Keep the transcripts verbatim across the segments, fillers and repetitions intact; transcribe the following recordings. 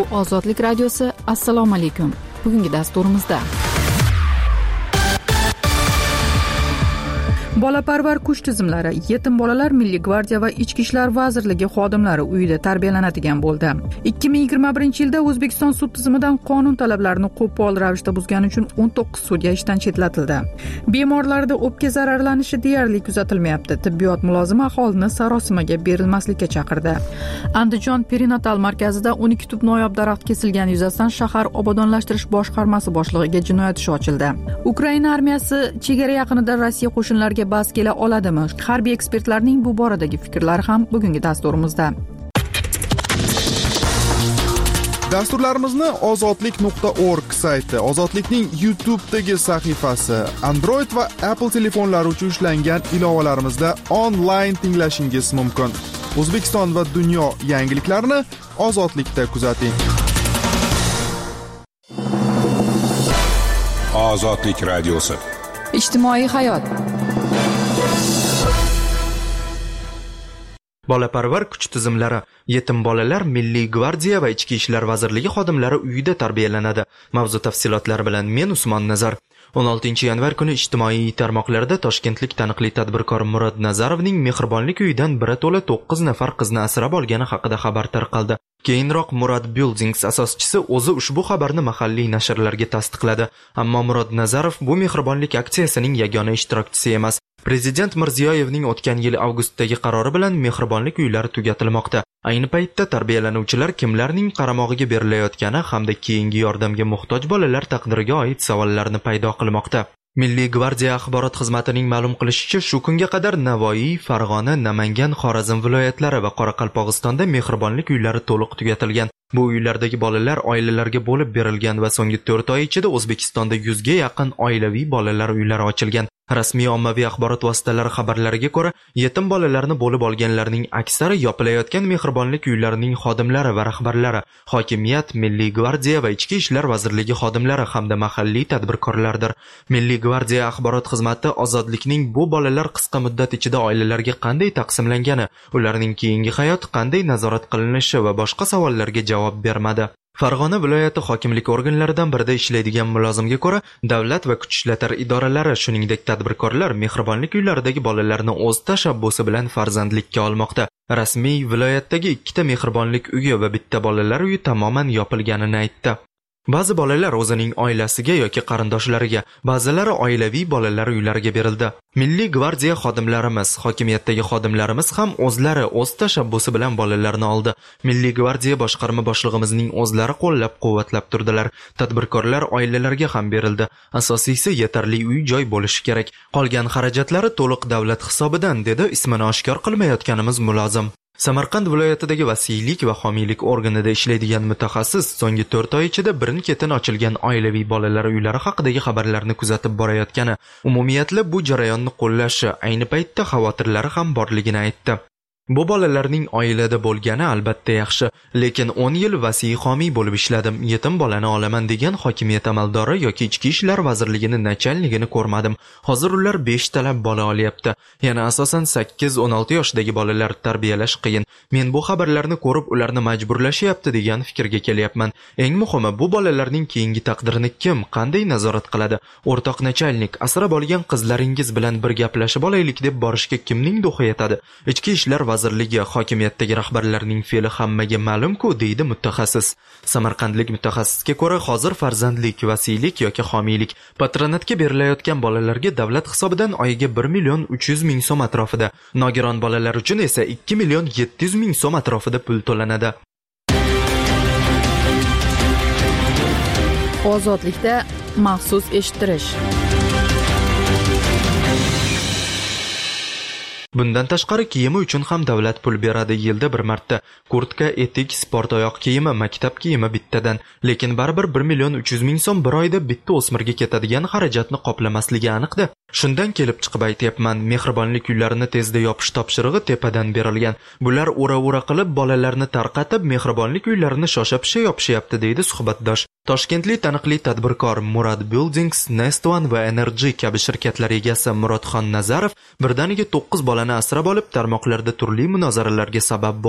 Bu Ozodlik radiosi. Assalomu alaykum. Bugungi dasturimizda Bolaparvar kuch tizimlari, yetim bolalar Milliy gvardiya va Ichki ishlar vazirligi xodimlari uyida tarbiyalanadigan bo'ldi. ikki ming yigirma birinchi yilda O'zbekiston sud tizimidan qonun talablarini qo'pol ravishda buzgani uchun o'n to'qqiz sudya ishdan chetlatildi. Bemorlarda o'pka zararlanishi deyarli kuzatilmayapti. Tibbiyot mulozimi aholini sarosimaga berilmaslikka chaqirdi. Andijon perinatal markazida o'n ikki tup noyob daraxt kesilgani yuzasidan shahar obodonlashtirish boshqarmasi boshlig'iga jinoyat ishi ochildi. Ukraina armiyasi chegara yaqinida Rossiya qo'shinlariga bas kela oladimi? Harbiy ekspertlarning bu boradagi fikrlari ham bugungi dasturimizda. Dasturlarimizni ozodlik nuqta org sayti, Ozodlikning YouTube'dagi sahifasi, Android va Apple telefonlari uchun ishlangan ilovalarimizda onlayn tinglashingiz mumkin. O'zbekiston va dunyo yangiliklarini Ozodlikda kuzating. Ozodlik radiosi. Ijtimoiy hayot. Bolaparvar kuch tizimlari, yetim bolalar Milliy gvardiya va Ichki ishlar vazirligi xodimlari uyida tarbiyalanadi. Mavzu tafsilotlari bilan men Usmon Nazar. o'n oltinchi yanvar kuni ijtimoiy tarmoqlarda toshkentlik taniqli tadbirkor Murod Nazarovning mehribonlik uyidan biri to'la to'qqiz nafar qizni asrab olgani haqida xabar tarqaldi. Keyinroq Murod Buildings asoschisi o'zi ushbu xabarni mahalliy nashrlarga tasdiqladi. Ammo Murod Nazarov bu mehribonlik aksiyasining yagona ishtirokchisi emas. Prezident Mirziyoyevning o'tgan yil avgustdagi qarori bilan mehribonlik uylari tugatilmoqda. Ayni paytda tarbiyalanuvchilar kimlarning qaramog'iga berilayotgani hamda keyingi yordamga muhtoj bolalar taqdiriga oid savollarni paydo qilmoqda. Milliy gvardiya axborot xizmatining ma'lum qilishicha, shu kunga qadar Navoiy, Farg'ona, Namangan, Xorazm viloyatlari va Qoraqalpog'istonda mehribonlik uylari to'liq tugatilgan. Bu uylardagi bolalar oilalarga bo'lib berilgan va so'nggi to'rt oy ichida O'zbekistonda yuzga yaqin oilaviy bolalar uylari ochilgan. Rasmiy ommaviy axborot vositalari xabarlariga ko'ra, yetim bolalarni bo'lib olganlarning aksari yopilayotgan mehribonlik uylarining xodimlari va rahbarlari, hokimiyat, Milliy gvardiya va Ichki ishlar vazirligi xodimlari hamda mahalliy tadbirkorlardir. Milliy gvardiya axborot xizmati ozodlikning bu bolalar qisqa muddat ichida oilalarga qanday taqsimlangani, ularning keyingi hayot qanday nazorat qilinishi va boshqa savollarga javob bermadi. Farg'ona viloyati hokimlik organlaridan birida ishlaydigan mulozimga ko'ra, davlat va kuch ishlatar idoralari, shuningdek tadbirkorlar mehribonlik uylaridagi bolalarni o'z tashabbusi bilan farzandlikka olmoqda. Rasmiy viloyatdagi ikkita mehribonlik uyi va bitta bolalar uyi tamoman yopilganini aytdi. Ba'zi bolalar o'zining oilasiga yoki qarindoshlariga, ba'zilari oilaviy bolalar uylariga berildi. Milliy gvardiya xodimlarimiz, hokimiyatdagi xodimlarimiz ham o'zlari o'z tashabbusi bilan bolalarni oldi. Milliy gvardiya boshqarma boshlig'imizning o'zlari qo'llab-quvvatlab turdilar. Tadbirkorlar oilalarga ham berildi. Asosiysi yetarli uy-joy bo'lishi kerak. Qolgan xarajatlari to'liq davlat hisobidan, dedi ismini oshkor qilmayotganimiz mulozim. Samarqand viloyatidagi vasiylik va homiylik organida ishlaydigan mutaxassis so'nggi to'rt oy ichida birin-ketin ochilgan oilaviy bolalar uylari haqidagi xabarlarni kuzatib borayotgani, umumiyatla bu jarayonni qo'llashi, ayni paytda xavotirlari ham borligini aytdi. Bu bolalarning oilada bo'lgani albatta yaxshi, lekin o'n yil vasiy homiy bo'lib ishladim, yetim bolani olaman degan hokimiyat amaldori yoki Ichki ishlar vazirligini nachalligini ko'rmadim. Hozir ular besh talab bola olyapti. Yana asosan sakkiz o'n olti yoshdagi bolalar tarbiyalash qiyin. Men bu xabarlarni ko'rib ularni majburlashyapti degan fikrga kelyapman. Eng muhimi, bu bolalarning keyingi taqdirini kim, qanday nazorat qiladi? O'rtoq nachalnik, asrab olgan qizlaringiz bilan bir gaplashib olaylik deb borishga kimning do'xi yetadi? Ichki ishlar vazirligi, hokimiyatdagi rahbarlarning fe'li hammaga ma'lum-ku, deydi mutaxassis. Samarqandlik mutaxassisga ko'ra, hozir farzandlik, vasiylik yoki homiylik, patronatga berilayotgan bolalarga davlat hisobidan oyiga bir million uch yuz ming so'm atrofida, nogiron bolalar uchun esa ikki million yetti yuz ming so'm atrofida pul to'lanadi. Ozodlikda maxsus eshittirish. Bundan tashqari kiyimi uchun ham davlat pul beradi. Yilda bir marta kurtka, etik, sport oyoq kiyimi, maktab kiyimi bittadan. Lekin baribir bir million uch yuz ming so'm bir oyda bitta o'smirga ketadigan xarajatni qoplamasligi aniqda. Shundan kelib chiqib aytyapman, mehribonlik ullarini tezda yopish topshirig'i tepadan berilgan. Bular ura-ura qilib bolalarni tarqatib, mehribonlik ullarini shosha-pisha yopishyapti, deydi suhbatdosh. Toshkentlik taniqli tadbirkor Murod Buildings, Nest One va Energy kabi shirkatlar egasi Murodxon Nazarov birdaniga to'qqiz bolani asrab olib, tarmoqlarda turli munozaralarga sabab bo'ldi.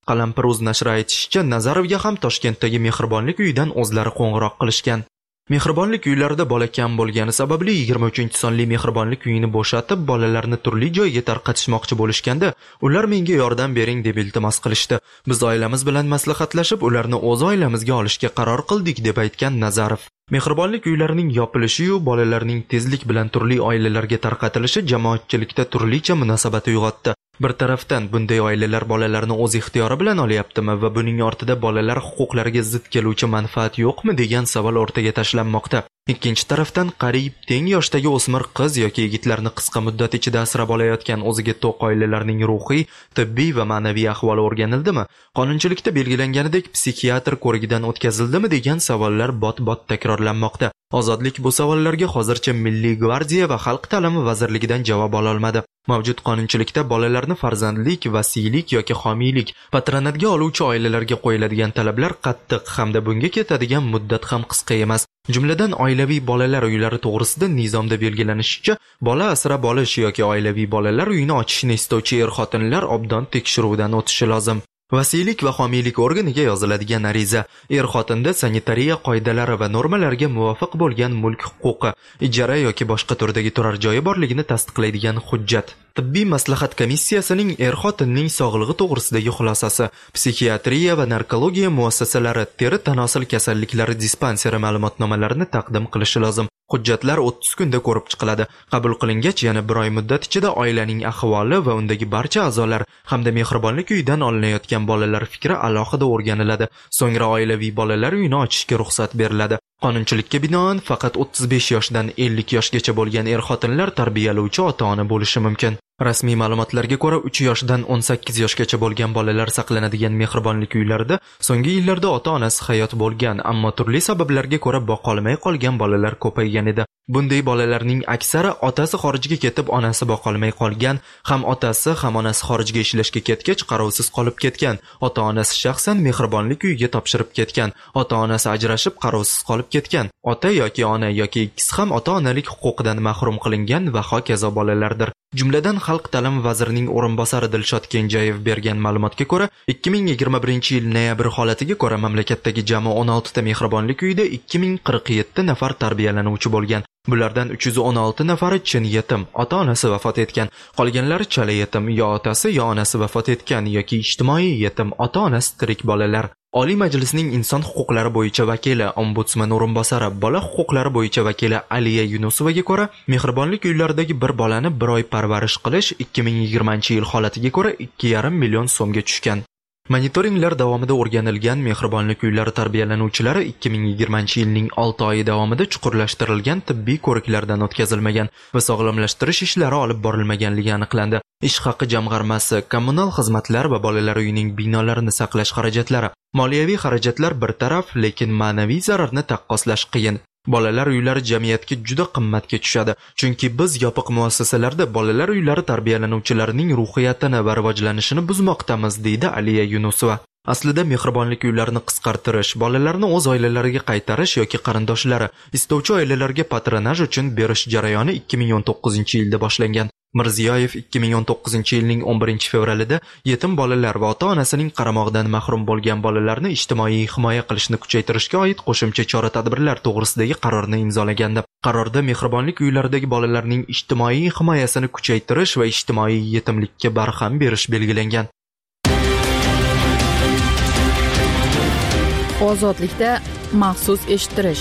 Qalampir.uz nashri aytishicha, Nazarovga ham Toshkentdagi Mehribonlik uyidan o'zlari qo'ng'iroq qilishgan. Mehribonlik uylarida bola kam bo'lgani sababli yigirma uchinchi sonli Mehribonlik uyini bo'shatib, bolalarni turli joyga tarqatishmoqchi bo'lishganda, ular menga yordam bering deb iltimos qilishdi. Biz oilamiz bilan maslahatlashib, ularni o'z oilamizga olishga qaror qildik deb aytgan Nazarov. Mehribonlik uylarining yopilishi-yu bolalarning tezlik bilan turli oilalarga tarqatilishi jamoatchilikda turlicha munosabat uyg'otdi. Bir tarafdan bunday oilalar bolalarni o'z ixtiyori bilan olyaptimi va buning ortida bolalar huquqlariga zid keluvchi manfaat yo'qmi degan savol o'rtaga tashlanmoqda. Ikkinchi tarafdan qariyb teng yoshdagi o'smir qiz yoki yigitlarni qisqa muddat ichida asrab olayotgan o'ziga to'q oilalarning ruhiy, tibbiy va ma'naviy ahvoli o'rganildimi? Qonunchilikda belgilanganidek psixiatr ko'rigidan o'tkazildimi degan savollar bot-bot takrorlanmoqda. Ozodlik bu savollarga hozircha Milliy gvardiya va Xalq ta'limi vazirligidan javob ola olmadi. Mavjud qonunchilikda bolalarni farzandlik, vasiylik yoki homiylik, patronatga oluvchi oilalarga qo'yiladigan talablar qattiq hamda bunga ketadigan muddat ham qisqa emas. Jumladan oilaviy bolalar uylari to'g'risida nizomda belgilanishicha, bola asrab olish yoki oilaviy bolalar uyini ochishni istovchi er-xotinlar obdon tekshiruvdan o'tishi lozim. Vasiylik va homiylik organiga yoziladigan ariza er-xotinda sanitariya qoidalari va normalariga muvofiq bo'lgan mulk huquqi, ijara yoki boshqa turdagi turar joyi borligini tasdiqlaydigan hujjat. Tibbiy maslahat komissiyasining er-xotinning sog'lig'i to'g'risidagi xulosasi, psixiatriya va narkologiya muassasalari teri tanosil kasalliklari dispanseri ma'lumotnomalarini taqdim qilishi lozim. Hujjatlar o'ttiz kunda ko'rib chiqiladi. Qabul qilingach, yana bir oy muddat ichida oilaning ahvoli va undagi barcha a'zolar hamda mehribonlik uyidan olinayotgan bolalar fikri alohida o'rganiladi. So'ngra oilaviy bolalar uyini ochishga ruxsat beriladi. Qonunchilikka binoan faqat o'ttiz besh yoshdan ellik yoshgacha bo'lgan er-xotinlar tarbiyalovchi ota-ona bo'lishi mumkin. Rasmiy ma'lumotlarga ko'ra, uch yoshdan o'n sakkiz yoshgacha bo'lgan bolalar saqlanadigan mehribonlik uylarida so'nggi yillarda ota-onasi hayot bo'lgan, ammo turli sabablarga ko'ra boqolmay qolgan bolalar ko'paygan edi. Bunday bolalarning aksari otasi xorijga ketib, onasi boqolmay qolgan, ham otasi ham onasi xorijga ishlashga ketgach qarovsiz qolib ketgan. Ota-onasi shaxsan mehribonlik uyiga topshirib ketgan. Ota-onasi ajrashib qarovsiz qolib ketgan. Ota yoki ona yoki ikkisi ham ota-onalik huquqidan mahrum qilingan va hokazo bolalardir. Jumladan Xalq ta'limi vazirining o'rinbosari Dilshod Kenjayev bergan ma'lumotga ko'ra, ikki ming yigirma birinchi yil noyabr holatiga ko'ra mamlakatdagi jami o'n olti ta mehribonlik uyida ikki ming qirq yetti nafar tarbiyalanuvchi bo'lgan. Bulardan uch yuz o'n olti nafari chin yetim, ota-onasi vafot etgan. Qolganlari chala yetim, yo otasi yo onasi vafot etgan yoki ijtimoiy yetim, ota-onasi tirik bolalar. Oliy Majlisning inson huquqlari bo'yicha vakili, ombudsman o'rinbosari, bola huquqlari bo'yicha vakili Aliya Yunusovaga ko'ra, mehribonlik uylaridagi bir bolani bir oy parvarish qilish ikki ming yigirmanchi yil holatiga ko'ra ikki yarim million so'mga tushgan. Monitoringlar davomida o'rganilgan mehribonlik uylari tarbiyalanuvchilari ikki ming yigirmanchi yilning olti oyi davomida chuqurlashtirilgan tibbiy ko'riklardan o'tkazilmagan va sog'lomlashtirish ishlari olib borilmaganligi aniqlandi. Ish haqi jamg'armasi, kommunal xizmatlar va bolalar uyining binolarini saqlash xarajatlari, moliyaviy xarajatlar bir taraf, lekin ma'naviy zararni taqqoslash qiyin. Bolalar uylari jamiyatga juda qimmatga tushadi, chunki biz yopiq muassasalarda bolalar uylari tarbiyalanuvchilarining ruhiyatini va rivojlanishini buzmoqdamiz, deydi Aliya Yunusova. Aslida mehribonlik uylarini qisqartirish, bolalarni o'z oilalariga qaytarish yoki qarindoshlari, istovchi oilalarga patronaj uchun berish jarayoni ikki ming o'n to'qqizinchi yilda boshlangan. Mirziyoyev ikki ming o'n to'qqizinchi yilning o'n birinchi fevralida yetim bolalar va ota-onasining qaramog'idan mahrum bo'lgan bolalarni ijtimoiy himoya qilishni kuchaytirishga oid qo'shimcha chora-tadbirlar to'g'risidagi qarorni imzolagandi. Qarorda mehribonlik uylaridagi bolalarning ijtimoiy himoyasini kuchaytirish va ijtimoiy yetimlikka barham berish belgilangan. Ozodlikda maxsus eshittirish.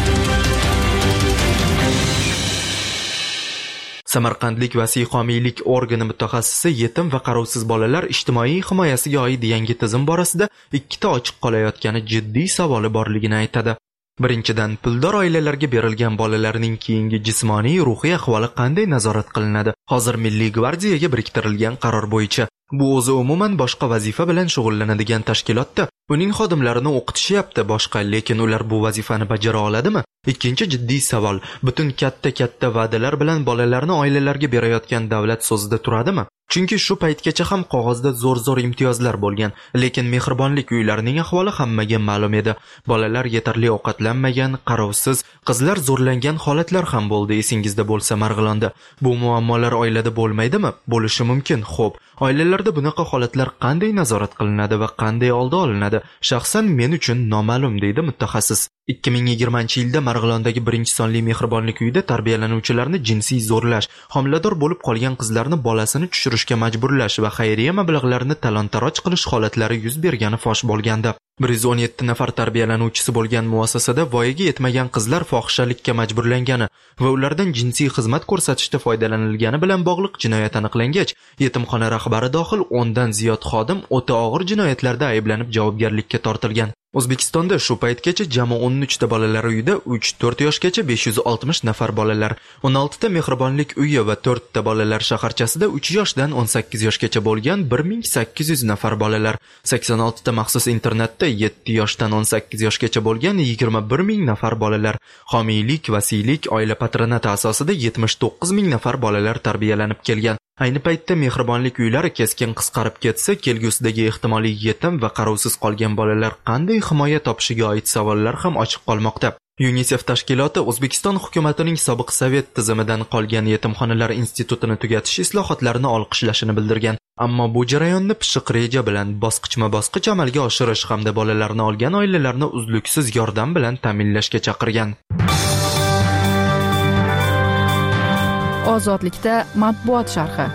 Samarqandlik vasiy homiylik organi mutaxassisi yetim va qarovsiz bolalar ijtimoiy himoyasiga oid yangi tizim borasida ikkita ochiq qolayotgani jiddiy savoli borligini aytadi. Birinchidan, puldor oilalarga berilgan bolalarning keyingi jismoniy, ruhiy ahvoli qanday nazorat qilinadi? Hozir Milliy gvardiyaga biriktirilgan qaror bo'yicha bu o'zi umuman boshqa vazifa bilan shug'ullanadigan tashkilotda Uning xodimlarini o'qitishyapti boshqa, lekin ular bu vazifani bajara oladimi? Ikkinchi jiddiy savol, butun katta-katta va'dalar bilan bolalarni oilalarga berayotgan davlat so'zida turadimi? Chunki shu paytgacha ham qog'ozda zo'r-zo'r imtiyozlar bo'lgan, lekin mehribonlik uylarining ahvoli hammaga ma'lum edi. Bolalar yetarli ovqatlanmagan, qarovsiz, qizlar zo'rlangan holatlar ham bo'ldi, esingizda bo'lsa Marg'ilonda. Bu muammolar oilada bo'lmaydimi? Bo'lishi mumkin, xo'p. Oilalarda bunaqa holatlar qanday nazorat qilinadi va qanday oldi olinadi? Shaxsan men uchun noma'lum, deydi mutaxassis. ikki ming yigirmanchi yilda Marg'ilondagi birinchi sonli mehribonlik uyida tarbiyalanuvchilarni jinsiy zo'rlash, homilador bo'lib qolgan qizlarni bolasini tushirishga majburlash va xayriya mablag'larini talon-taroj qilish holatlari yuz bergani fosh bo'lgandi. bir yuz o'n yetti nafar tarbiyalanuvchisi bo'lgan muassasada voyaga yetmagan qizlar fohishalikka majburlangani va ulardan jinsiy xizmat ko'rsatishda foydalanilgani bilan bog'liq jinoyat aniqlangach, yetimxona rahbari dohil o'ndan ziyod xodim o'ta og'ir jinoyatlarda ayblanib javobgarlikka tortilgan. O'zbekistonda shu paytgacha jami o'n uch ta bolalar uyida uch to'rt yoshgacha besh yuz oltmish nafar bolalar, o'n olti ta mehribonlik uyi va to'rt ta bolalar shaharchasida uch yoshdan o'n sakkiz yoshgacha bo'lgan bir ming sakkiz yuz nafar bolalar, sakson olti ta maxsus internatda yetti yoshdan o'n sakkiz yoshgacha bo'lgan yigirma bir ming nafar bolalar, homiylik, vasiylik, oila patronati asosida yetmish to'qqiz ming nafar bolalar tarbiyalanib kelgan. Ayni paytda mehribonlik uylari keskin qisqarib ketsa, kelgusidagi ehtimoliy yetim va qarovsiz qolgan bolalar qanday himoya topishiga oid savollar ham ochiq qolmoqda. UNICEF tashkiloti O'zbekiston hukumatining sobiq sovet tizimidan qolgan yetimxonalar institutini tugatish islohotlarini olqishlashini bildirgan. Ammo bu jarayonni pishiq reja bilan bosqichma-bosqich amalga oshirish hamda bolalarni olgan oilalarni uzluksiz yordam bilan ta'minlashga chaqirgan. Ozodlikda matbuot sharhi.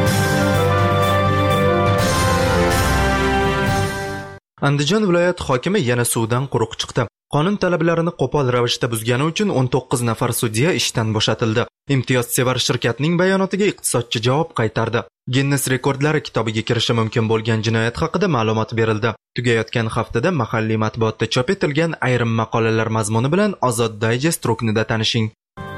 Andijon viloyat hokimi yana suvdan quruq chiqdi. Qonun talablarini qo'pol ravishda buzgani uchun o'n to'qqiz nafar sudya ishdan bo'shatildi. Imtiyozsevar shirkatning bayonotiga iqtisodchi javob qaytardi. Guinness rekordlari kitobiga kirishi mumkin bo'lgan jinoyat haqida ma'lumot berildi. Tugayotgan haftada mahalliy matbuotda chop etilgan ayrim maqolalar mazmuni bilan Ozod Digest ruknida tanishing.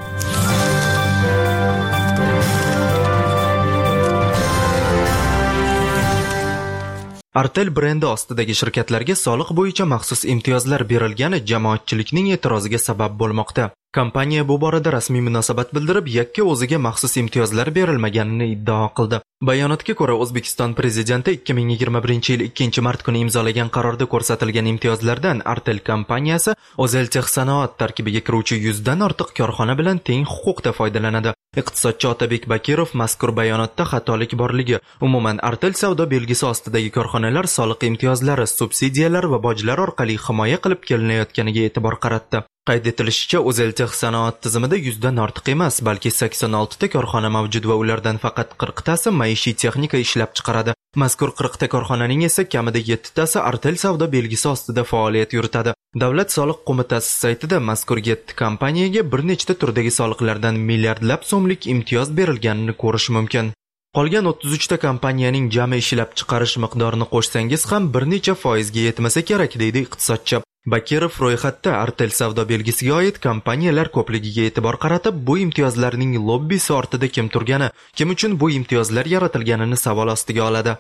Artel brendi ostidagi shirkatlarga soliq bo'yicha maxsus imtiyozlar berilgani jamoatchilikning e'tiroziga sabab bo'lmoqda. Kompaniya bu borada rasmiy munosabat bildirib, yakka o'ziga maxsus imtiyozlar berilmaganini iddao qildi. Bayonotga ko'ra, O'zbekiston prezidenti ikki ming yigirma birinchi yil ikkinchi mart kuni imzolagan qarorda ko'rsatilgan imtiyozlardan Artel kompaniyasi O'zaltexsanoat tarkibiga kiruvchi yuzdan ortiq korxona bilan teng huquqda foydalanadi. Iqtisodchi Otabek Bakirov mazkur bayonotda xatolik borligi, umuman Artel savdo belgisi ostidagi korxonalar soliq imtiyozlari, subsidiyalar va bojlar orqali himoya qilib kelinayotganiga e'tibor qaratdi. Qayd etilishicha, O'zaltexsanoat tizimida yuzdan ortiq emas, balki sakson olti ta korxona mavjud va ulardan faqat qirq tasi maishiy texnika ishlab chiqaradi. Mazkur qirq ta korxonaning esa kamida yetti tasi Artel savdo belgisi ostida faoliyat yuritadi. Davlat soliq qo'mitasi saytida mazkur yetti kompaniyaga bir nechta turdagi soliqlardan milliardlab so'mlik imtiyoz berilganini ko'rish mumkin. Qolgan o'ttiz uch ta kompaniyaning jami ishlab chiqarish miqdorini qo'shsangiz ham bir necha foizga yetmasa kerak, deydi iqtisodchi. Bakirov ro'yxatda Artel savdo belgisiga oid kompaniyalar ko'pligiga e'tibor qaratib, bu imtiyozlarning lobbisi ortida kim turgani, kim uchun bu imtiyozlar yaratilganini savol ostiga oladi.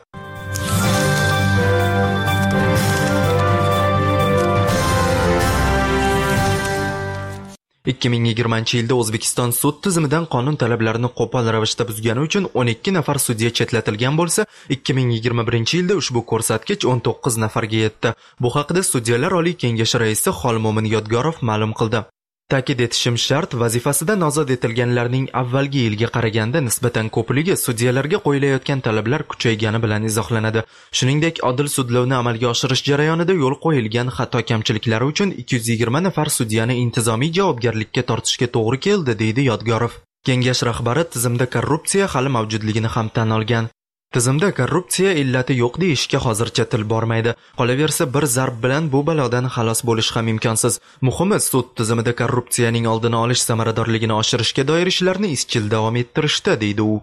ikki ming yigirmanchi yilda O'zbekiston sud tizimidan qonun talablarini qo'pol ravishda buzgani uchun o'n ikki nafar sudya chetlatilgan bo'lsa, ikki ming yigirma birinchi yilda ushbu ko'rsatkich o'n to'qqiz nafarga yetdi. Bu haqida Sudyalar Oliy kengashi raisi Xolmo'min Yodgorov ma'lum qildi. Ta'kid etishim shart, vazifasidan ozod etilganlarning avvalgi yilga qaraganda nisbatan ko'pligi sudyalarga qo'yilayotgan talablar kuchaygani bilan izohlanadi. Shuningdek, odil sudlovni amalga oshirish jarayonida yo'l qo'yilgan xato kamchiliklari uchun ikki yuz yigirma nafar sudyani intizomiy javobgarlikka tortishga to'g'ri keldi, deydi Yodgorov. Kengash rahbari tizimda korrupsiya hali mavjudligini ham tan olgan. Tizimda korrupsiya illati yo'q deyishga hozircha til bormaydi. Qolaversa, bir zarb bilan bu balodan xalos bo'lish ham imkonsiz. Muhimi, sud tizimida korrupsiyaning oldini olish samaradorligini oshirishga doir ishlarni izchil davom ettirishda, deydi u.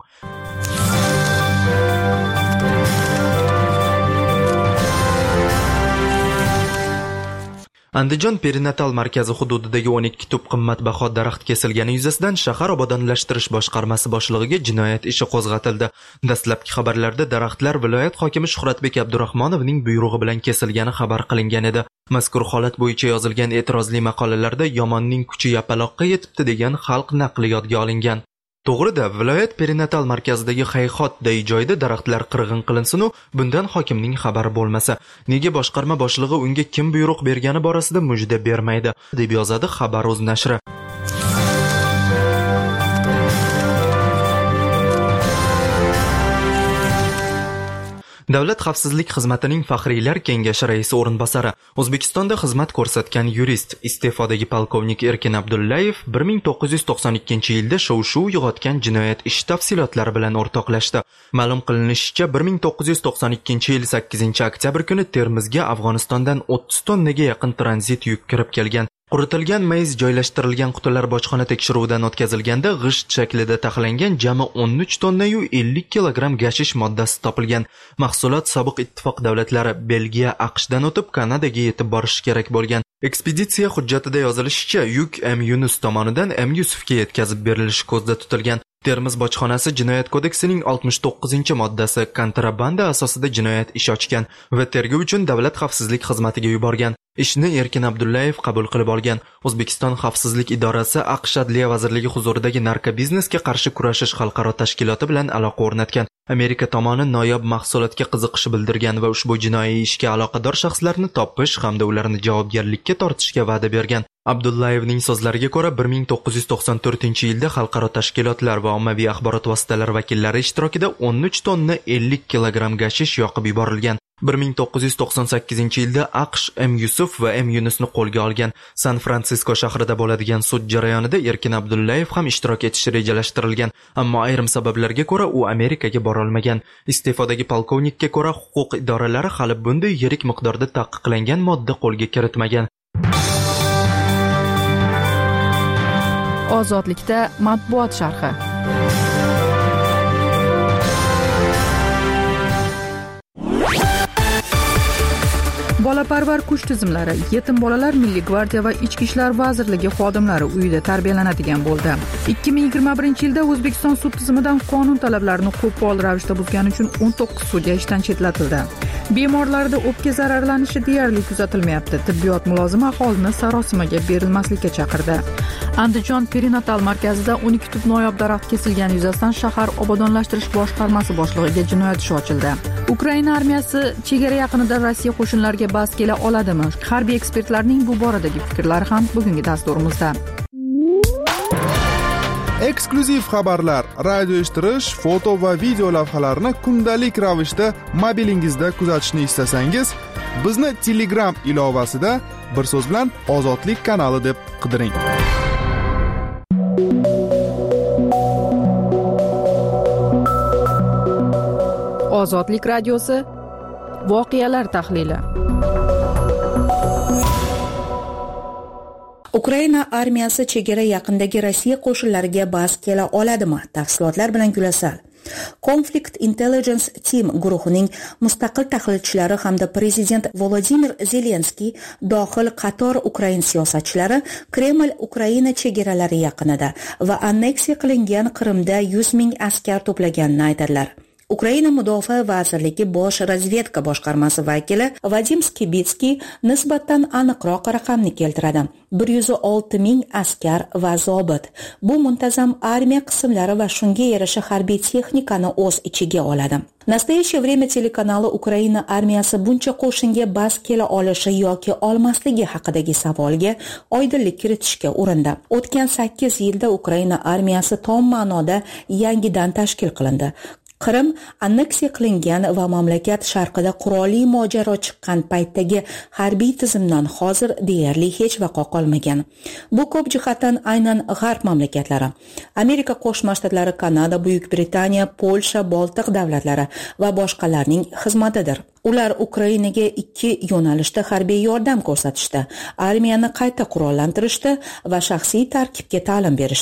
Andijon perinatal markazi hududidagi o'n ikki tup qimmatbaho daraxt kesilgani yuzasidan shahar obodonlashtirish boshqarmasi boshlig'iga jinoyat ishi qo'zg'atildi. Dastlabki xabarlarda daraxtlar viloyat hokimi Shuhratbek Abdurahmonovning buyrug'i bilan kesilgani xabar qilingan edi. Mazkur holat bo'yicha yozilgan e'tirozli maqolalarda yomonning kuchi yapaloqqa yetibdi degan xalq naqli yodga olingan. To'g'rida, viloyat perinatal markazidagi Hayxot day joyda daraxtlar qirg'in qilinsin-u, bundan hokimning xabari bo'lmasa, nega boshqarma boshlig'i unga kim buyruq bergani borasida mujda bermaydi, deb yozadi Xabar.uz nashri. Davlat xavfsizlik xizmatining faxriylar kengashi raisi o'rinbosari, O'zbekistonda xizmat ko'rsatgan yurist, iste'fodagi polkovnik Erkin Abdullayev bir ming to'qqiz yuz to'qson ikkinchi yilda shov-shuv uyg'otgan jinoyat ishi tafsilotlari bilan o'rtoqlashdi. Ma'lum qilinishicha, bir ming to'qqiz yuz to'qson ikkinchi yil sakkizinchi oktyabr kuni Termizga Afg'onistondan o'ttiz tonnaga yaqin tranzit yuk kirib kelgan. Quritilgan mayiz joylashtirilgan qutilar bojxona tekshiruvidan o'tkazilganda g'isht shaklida taxlangan jami o'n uch tonna yu ellik kilogramm gashish moddasi topilgan. Mahsulot sobiq ittifoq davlatlari Belgiya, AQShdan o'tib Kanadaga yetib borishi kerak bo'lgan. Ekspeditsiya hujjatida yozilishicha, yuk M. Yunus tomonidan M. Yusufga yetkazib berilishi ko'zda tutilgan. Termiz bojxonasi jinoyat kodeksining oltmish to'qqizinchi moddasi kontrabanda asosida jinoyat ishi ochgan va tergov uchun davlat xavfsizlik xizmatiga yuborgan. Ishni Erkin Abdullayev qabul qilib olgan. O'zbekiston xavfsizlik idorasi AQSh Adliya vazirligi huzuridagi narkobiznesga qarshi kurashish xalqaro tashkiloti bilan aloqa o'rnatgan. Amerika tomoni noyob mahsulotga qiziqish bildirgan va ushbu jinoiy ishga aloqador shaxslarni topish hamda ularni javobgarlikka tortishga va'da bergan. Abdullayevning so'zlariga ko'ra, bir ming to'qqiz yuz to'qson to'rtinchi yilda xalqaro tashkilotlar va ommaviy axborot vositalari vakillari ishtirokida o'n uch tonna ellik kilogramm gashish yoqib yuborilgan. bir ming to'qqiz yuz to'qson sakkizinchi yilda AQSh M. Yusuf va M. Yunusni qo'lga olgan. San-Fransisko shahrida bo'ladigan sud jarayonida Erkin Abdullayev ham ishtirok etishi rejalashtirilgan, ammo ayrim sabablarga ko'ra u Amerikaga bora olmagan. Iste'fodagi polkovnikka ko'ra, huquq idoralari hali bunday yirik miqdorda taqiqlangan modda qo'lga kiritmagan. Ozodlikda matbuot sharhi. Bolaparvar kuch tizimlari, yetim bolalar Milliy gvardiya va Ichki ishlar vazirligi xodimlari uyida tarbiyalanadigan bo'ldi. ikki ming yigirma birinchi yilda O'zbekiston sud tizimidan qonun talablarini qo'pol ravishda buzgani uchun o'n to'qqiz sudya ishdan chetlatildi. Bemorlarda o'pka zararlanishi deyarli kuzatilmayapti. Tibbiyot mulozimi aholini sarosimaga berilmaslikka chaqirdi. Andijon perinatal markazida o'n ikki tup noyob daraxt kesilgani yuzasidan shahar obodonlashtirish boshqarmasi boshlig'iga jinoyat ishi ochildi. Ukraina armiyasi chegara yaqinida Rossiya qo'shinlariga bas kela oladimi? Harbiy ekspertlarning bu boradagi fikrlari ham bugungi dasturimizda. Eksklyuziv xabarlar, radio eshittirish, foto va video lavhalarni kundalik ravishda mobilingizda kuzatishni istasangiz, bizni Telegram ilovasida bir so'z bilan Ozodlik kanali deb qidiring. Ozodlik radiosi voqealar tahlili. Ukraina armiyasi chegara yaqinidagi Rossiya qo'shinlariga bas kela oladimi? Tafsilotlar bilan Gulasal. Conflict Intelligence Team guruhining mustaqil tahlilchilari hamda prezident Volodimir Zelenskiy dohil qator Ukrain siyosatchilari Kreml Ukraina chegaralari yaqinida va anneksiya qilingan Qrimda yuz ming askar to'plaganini aytadilar. Ukraina Mudofaa vazirligi bosh razvedka boshqarmasi vakili Vadim Skibitskiy nisbatan aniqroq raqamni keltiradi. bir yuz olti ming askar va zobit. Bu muntazam armiya qismlari va shunga yarasha harbiy texnikani o'z ichiga oladi. Nastoyeshye время telekanali Ukraina armiyasi buncha qo'shinga bas kela olishi yoki olmasligi haqidagi savolga oydinlik kiritishga urindi. O'tgan sakkiz yilda Ukraina armiyasi tom ma'noda yangidan tashkil qilindi. Qrim anneksiya qilingan va mamlakat sharqida qurolli mojaro chiqqan paytdagi harbiy tizimdan hozir deyarli hech vaqo qolmagan. Bu ko'p jihatdan aynan g'arb mamlakatlari, Amerika Qo'shma Shtatlari, Kanada, Buyuk Britaniya, Polsha, Boltiq davlatlari va boshqalarning xizmatidir. Ular Ukrainaga ikki yo'nalishda harbiy yordam ko'rsatishdi, armiyani qayta qurollantirishdi va shaxsiy tarkibga ta'lim berishdi.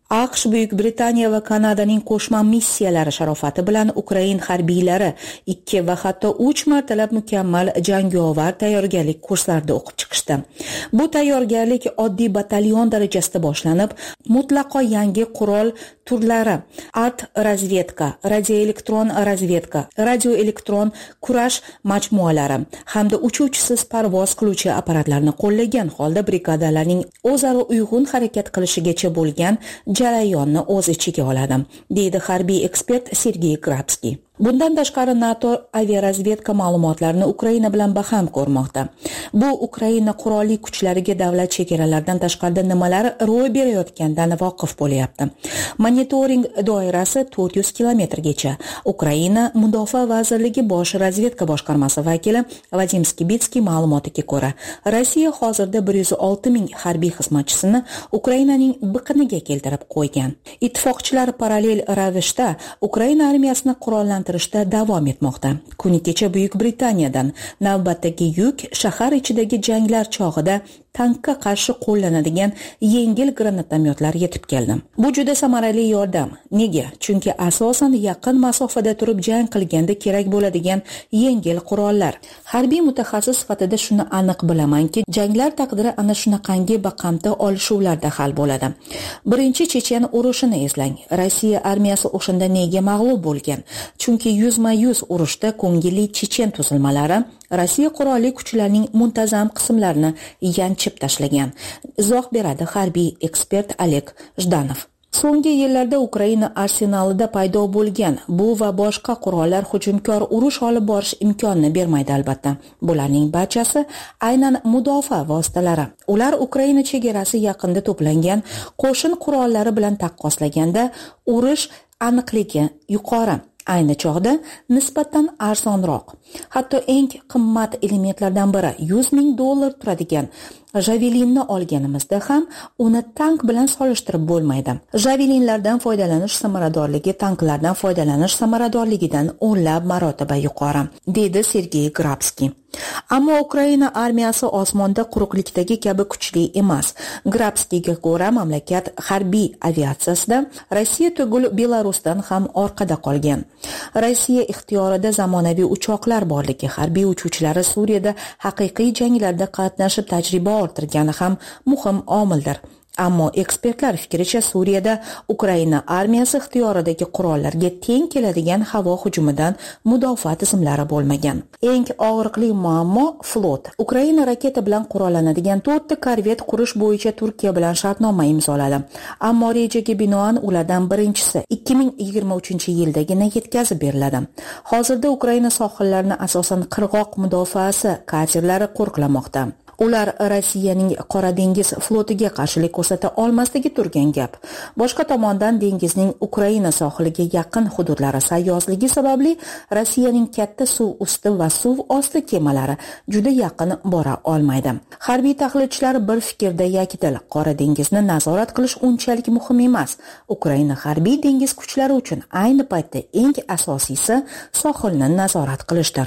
AQSh, Buyuk Britaniya va Kanadaning qo'shma missiyalari sharofati bilan Ukrain harbiylari ikki va hatto uch martalab mukammal jangovar tayyorgarlik kurslarida o'qib chiqishdi. Bu tayyorgarlik oddiy batalyon darajasida boshlanib, mutlaqo yangi qurol turlari, art razvedka, radioelektron razvedka, radioelektron kurash majmualari hamda uchuvchisiz parvoz qiluvchi apparatlarni qo'llagan holda brigadalarning o'zaro uyg'un harakat qilishigacha bo'lgan jarayonni o'z ichiga oladi, deydi harbiy ekspert Sergey Grabskiy. Bundan tashqari NATO aviarazvedka ma'lumotlarini Ukraina bilan baham ko'rmoqda. Bu Ukraina qurolli kuchlariga davlat chegaralaridan tashqarida nimalar ro'y berayotganidan voqif bo'lyapti. Monitoring doirasi to'rt yuz kilometrgacha. Ukraina Mudofaa vazirligi bosh razvedka boshqarmasi vakili Vadim Skibitskiy ma'lumotiga ko'ra, Rossiya hozirda bir yuz olti ming harbiy xizmatchisini Ukrainaning biqiniga keltirib qo'ygan. Ittifoqchilar parallel ravishda Ukraina armiyasini qurollantirishda davom etmoqda. Kuni kecha Buyuk Britaniyadan navbatdagi yuk shahar ichidagi janglar chog'ida tankka qarshi qo'llanadigan yengil granatomyotlar yetib keldi. Bu juda samarali yordam. Nega? Chunki asosan yaqin masofada turib jang qilganda kerak bo'ladigan yengil qurollar. Harbiy mutaxassis sifatida shuni aniq bilamanki, janglar taqdiri ana shunaqangi baqamti olishuvlarda hal bo'ladi. Birinchi Chechen urushini eslang. Rossiya armiyasi o'shanda nega mag'lub bo'lgan? Chunki yuzma-yuz urushda ko'ngilli chechen tuzilmalari Rossiya qurolli kuchlarining muntazam qismlarini yanchib tashlagan. Izoh beradi harbiy ekspert Oleg Zhdanov. So'nggi yillarda Ukraina arsenalida paydo bo'lgan bu va boshqa qurollar hujumkor urush olib borish imkonini bermaydi albatta. Bularning barchasi aynan mudofaa vositalari. Ular Ukraina chegarasi yaqinida to'plangan qo'shin qurollari bilan taqqoslaganda urush aniqligi yuqori. Ayni chog'da nisbatan arzonroq. Hatto eng qimmat elementlardan biri yuz ming dollar turadigan Javelinni olganimizda ham uni tank bilan solishtirib bo'lmaydi. Javelinlardan foydalanish samaradorligi tanklardan foydalanish samaradorligidan o'nlab marotaba yuqori, dedi Sergey Grabskiy. Ammo Ukraina armiyasi osmonda quruqlikdagi kabi kuchli emas. Grabskiyga ko'ra, mamlakat harbiy aviatsiyasida Rossiya tugul Belarusdan ham orqada qolgan. Rossiya ixtiyorida zamonaviy uchoqlar borligi, harbiy uchuvchilari Suriyada haqiqiy janglarda qatnashib tajriba orttirgani ham muhim omildir. Ammo ekspertlar fikricha Suriyada Ukraina armiyasi ixtiyoridagi qurollarga teng keladigan havo hujumidan mudofaa tizimlari bo'lmagan. Eng og'riqli muammo flot. Ukraina raketa bilan qurollanadigan to'rtta korvet qurish bo'yicha Turkiya bilan shartnoma imzoladi. Ammo rejaga binoan ulardan birinchisi ikki ming yigirma uchinchi yildagina yetkazib beriladi. Hozirda Ukraina sohillarini asosan qirg'oq mudofaasi katerlari qo'riqlamoqda. Ular Rossiyaning Qora dengiz flotiga qarshilik ko'rsata olmasligi turgan gap. Boshqa tomondan dengizning Ukraina sohiliga yaqin hududlari sayyozligi sababli Rossiyaning katta suv usti va suv osti kemalari juda yaqin bora olmaydi. Harbiy tahlilchilar bir fikrda yakdil. Qora dengizni nazorat qilish unchalik muhim emas. Ukraina harbiy dengiz kuchlari uchun ayni paytda eng asosiysi sohilni nazorat qilishdir.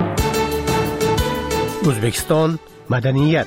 O'zbekiston madaniyat.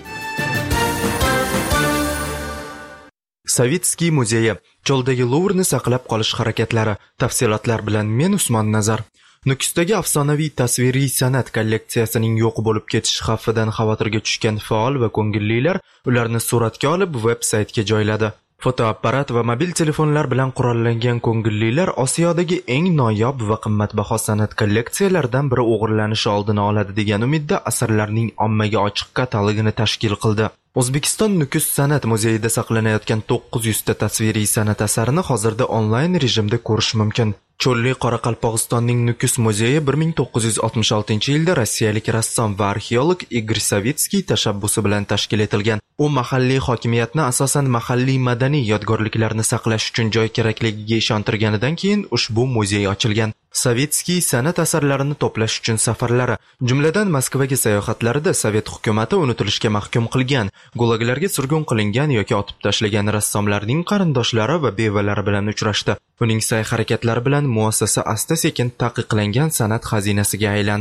Savitskiy muzeyi choldagi Luvrni saqlab qolish harakatlari. Tafsilotlar bilan men Usmon Nazar. Nukusdagi afsonaviy tasviriy san'at kolleksiyasining yo'q bo'lib ketish xavfidan xavotirga tushgan faol va ko'ngillilar ularni suratga olib veb-saytga joyladi. Fotoapparat va mobil telefonlar bilan qurollangan ko'ngillilar Osiyodagi eng noyob va qimmatbaho san'at kolleksiyalaridan biri o'g'irlanishi oldini oladi degan umidda asarlarning ommaga ochiq katalogini tashkil qildi. O'zbekiston Nukus san'at muzeyida saqlanayotgan to'qqiz yuz ta tasviriy san'at asarini hozirda onlayn rejimda ko'rish mumkin. Cho'lli Qoraqalpog'istonning Nukus muzeyi bir ming to'qqiz yuz oltmish oltinchi yilda rossiyalik rassom va arxeolog Igor Savitskiy tashabbusi bilan tashkil etilgan. U mahalliy hokimiyatni asosan mahalliy madaniy yodgorliklarni saqlash uchun joy kerakligiga ishontirganidan keyin ushbu muzey ochilgan. Savitskiy san'at asarlarini to'plash uchun safarlari, jumladan Moskvaga sayohatlarida Sovet hukumati unutilishga mahkum qilgan, gulaglarga surgun qilingan yoki otib tashlagan rassomlarning qarindoshlari va bevalari bilan uchrashdi. Uning sa'y-harakatlari bilan muassasa asta-sekin taqiqlangan san'at xazinasiga aylandi.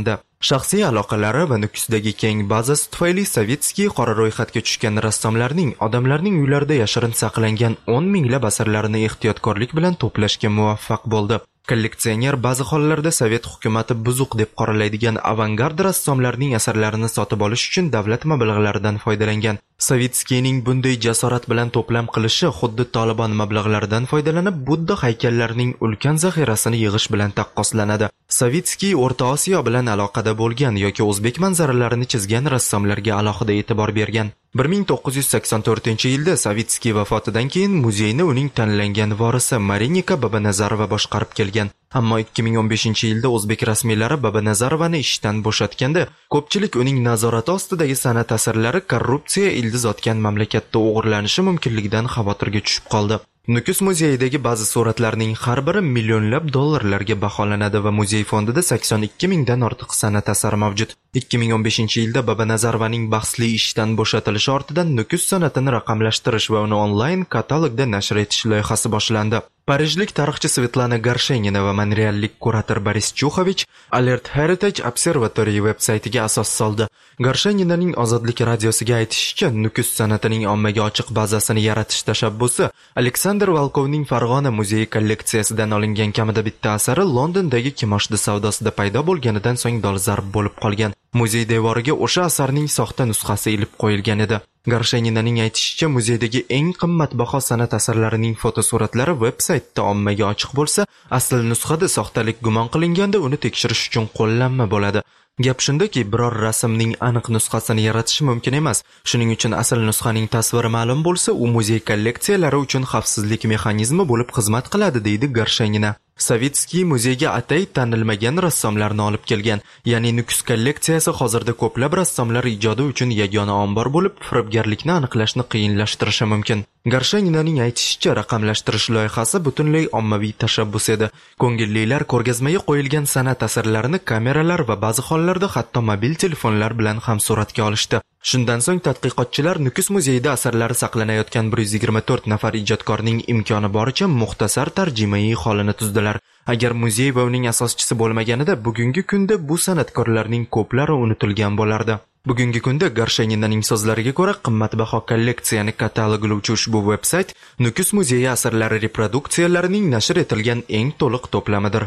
Shaxsiy aloqalari va Nukusdagi keng bazasi tufayli Savitskiy qora ro'yxatga tushgan rassomlarning odamlarning uylarida yashirin saqlangan o'n minglab asarlarini ehtiyotkorlik bilan to'plashga muvaffaq bo'ldi. Kolleksioner ba'zi hollarda Sovet hukumati buzuq deb qoralaydigan avangard rassomlarning asarlarini sotib olish uchun davlat mablag'laridan foydalangan. Savitskiyning bunday jasorat bilan to'plam qilishi xuddi Taliban mablag'laridan foydalanib Budda haykallarining ulkan zaxirasini yig'ish bilan taqqoslanadi. Savitskiy O'rta Osiyo bilan aloqada bo'lgan yoki o'zbek manzaralarini chizgan rassomlarga alohida e'tibor bergan. bir ming to'qqiz yuz sakson to'rtinchi yilda Savitskiy vafotidan keyin muzeyni uning tanlangan vorisi Marinika Babanazarova boshqarib kelgan. Ammo ikki ming o'n beshinchi yilda o'zbek rasmiylari Babanazarovani ishdan bo'shatganda, ko'pchilik uning nazorati ostidagi san'at asarlari korrupsiya ildiz otgan mamlakatda o'g'irlanishi mumkinligidan xavotirga tushib qoldi. Nukus muzeyidagi ba'zi suratlarning har biri millionlab dollarlarga baholanadi va muzey fondida sakson ikki mingdan ortiq san'at asari mavjud. ikki ming o'n beshinchi yilda Babanazarovaning bahsli ishdan bo'shatilishi ortidan Nukus san'atini raqamlashtirish va uni onlayn katalogda nashr etish loyihasi boshlandi. Parijlik tarixchi Svetlana Garshenina va monreallik kurator Boris Chuxovich Alert Heritage Observatory veb-saytiga asos soldi. Garsheninaning Ozodlik radiosiga aytishicha, Nukus san'atining ommaga ochiq bazasini yaratish tashabbusi Aleksandr Volkovning Farg'ona muzeyi kolleksiyasidan olingan kamida bitta asari Londondagi kimoshdi savdosida paydo bo'lganidan so'ng dolzarb bo'lib qolgan. Muzey devoriga o'sha asarning soxta nusxasi ilib qo'yilgan edi. Garsheninaning aytishicha, muzeydagi eng qimmatbaho san'at asarlarining fotosuratlari veb-saytda ommaga ochiq bo'lsa, asl nusxada soxtalik gumon qilinganda uni tekshirish uchun qo'llanma bo'ladi. Gap shundaki, biror rasmning aniq nusxasini yaratish mumkin emas. Shuning uchun asl nusxaning tasviri ma'lum bo'lsa, u muzey kolleksiyalari uchun xavfsizlik mexanizmi bo'lib xizmat qiladi, deydi Garshenina. Savitskiy muzeyga atay tanilmagan rassomlarni olib kelgan, ya'ni Nukus kolleksiyasi hozirda ko'plab rassomlar ijodi uchun yagona ombor bo'lib, firibgarlikni aniqlashni qiyinlashtirishi mumkin. Garsheninaning aytishicha, raqamlashtirish loyihasi butunlay ommaviy tashabbus edi. Ko'ngillilar ko'rgazmaga qo'yilgan san'at asarlarini kameralar va ba'zi hollarda hatto mobil telefonlar bilan ham suratga olishdi. Shundan so'ng tadqiqotchilar Nukus muzeyida asarlari saqlanayotgan bir yuz yigirma to'rt nafar ijodkorning imkoni boricha muxtasar tarjimai holini tuzdilar. Agar muzey va uning asoschisi bo'lmaganida, bugungi kunda bu san'atkorlarning ko'plari unutilgan bo'lardi. Bugungi kunda Garsheninaning so'zlariga ko'ra, qimmatbaho kolleksiyani kataloglovchi ushbu veb-sayt Nukus muzeyi asarlari reproduksiyalarining nashr etilgan eng to'liq to'plamidir.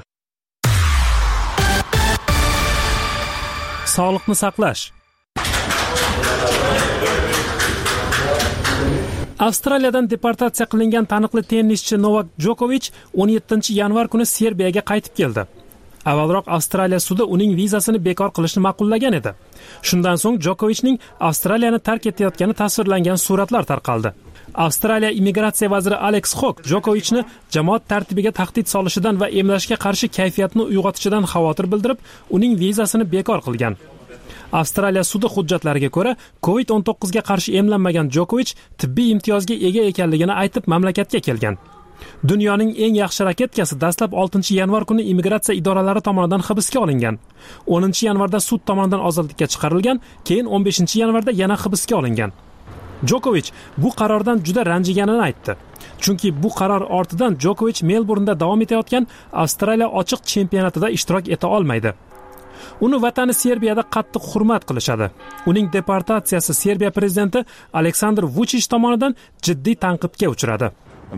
Sog'liqni saqlash. Avstraliyadan deportatsiya qilingan taniqli tennischi Novak Djokovic o'n yettinchi yanvar kuni Serbiyaga qaytib keldi. Avvalroq Avstraliya sudi uning vizasini bekor qilishni ma'qullagan edi. Shundan so'ng Djokovicning Avstraliyani tark etayotgani tasvirlangan suratlar tarqaldi. Avstraliya immigratsiya vaziri Alex Hawke Djokovicni jamoat tartibiga tahdid solishidan va emlashga qarshi kayfiyatni uyg'otishidan xavotir bildirib, uning vizasini bekor qilgan. Avstraliya sudi hujjatlariga ko'ra, covid o'n to'qqiz ga qarshi emlanmagan Djokovic tibbiy imtiyozga ega ekanligini aytib mamlakatga kelgan. Dunyoning eng yaxshi raketkasi dastlab oltinchi yanvar kuni immigratsiya idoralari tomonidan hibsga olingan. o'ninchi yanvarda sud tomonidan ozodlikka chiqarilgan, keyin o'n beshinchi yanvarda yana hibsga olingan. Djokovic bu qarordan juda ranjiganini aytdi. Chunki bu qaror ortidan Djokovic Melburnda davom etayotgan Avstraliya ochiq chempionatida ishtirok eta olmaydi. Uni vatani Serbiyada qattiq hurmat qilishadi. Uning deportatsiyasi Serbiya prezidenti Aleksandr Vučić tomonidan jiddiy tanqidga uchradi.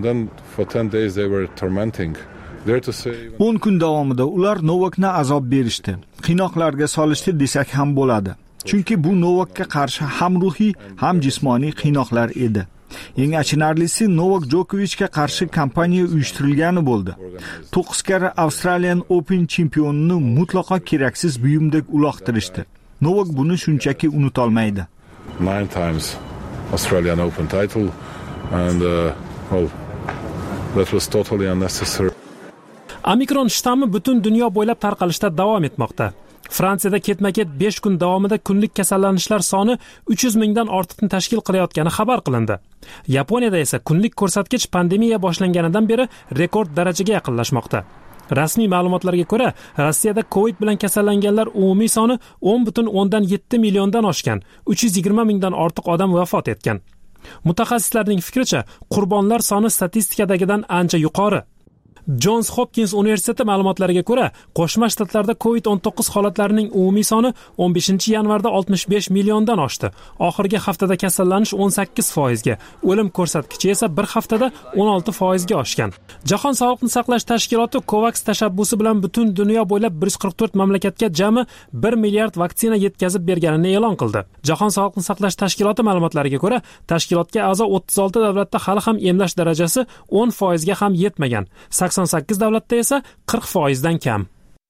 o'n kun davomida ular Novakni azob berishdi, qiynoqlarga solishdi desak ham bo'ladi. Chunki bu Novakka qarshi ham ruhiy, ham jismoniy qiynoqlar edi. Eng achinarlisi, Novak Djokovicga qarshi kampaniya uyushtirilgani bo'ldi. to'qqiz karra Australian Open chempionini mutlaqo keraksiz buyumdek uloqtirishdi. Novak buni shunchaki unutolmaydi. nine times Australian Open title and uh, well, that was totally unnecessary. Omikron shtammi butun dunyo bo'ylab tarqalishda davom etmoqda. Fransiyada ketma-ket besh kun davomida kunlik kasallanishlar soni uch yuz mingdan ortiqni tashkil qilayotgani xabar qilindi. Yaponiyada esa kunlik ko'rsatkich pandemiya boshlanganidan beri rekord darajaga yaqinlashmoqda. Rasmiy ma'lumotlarga ko'ra, Rossiyada Covid bilan kasallanganlar umumiy soni o'n butun o'ndan yetti milliondan oshgan, uch yuz yigirma mingdan ortiq odam vafot etgan. Mutaxassislarning fikricha, qurbonlar soni statistikadagidan ancha yuqori. Johns Hopkins universiteti ma'lumotlariga ko'ra, Qo'shma Shtatlarda covid o'n to'qqiz holatlarining umumiy soni o'n beshinchi yanvarda oltmish besh milliondan oshdi. Oxirgi haftada kasallanish o'n sakkiz foizga, o'lim ko'rsatkichi esa bir haftada o'n olti foizga oshgan. Jahon sog'liqni saqlash tashkiloti COVAX tashabbusi bilan butun dunyo bo'ylab bir yuz qirq to'rt mamlakatga jami bir milliard vaksina yetkazib berganini e'lon qildi. Jahon sog'liqni saqlash tashkiloti ma'lumotlariga ko'ra, tashkilotga a'zo o'ttiz olti davlatda hali ham emlash darajasi o'n foizga ham yetmagan. sakson sakkiz davlatda esa qirq foizdan kam.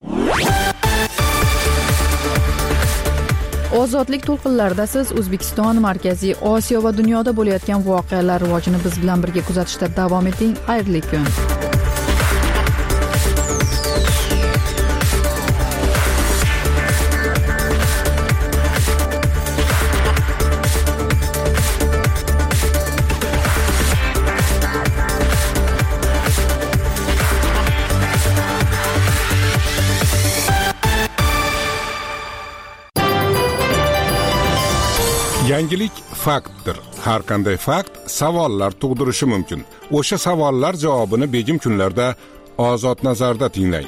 Ozodlik to'lqinlarida siz O'zbekiston, Markaziy Osiyo va dunyoda bo'layotgan voqealar rivojini biz bilan birga kuzatishda davom eting. Xayrli kun. Yangilik faktdir. Har qanday fakt savollar tug'dirishi mumkin. O'sha savollar javobini begim kunlarda Ozod nazarda tinglang.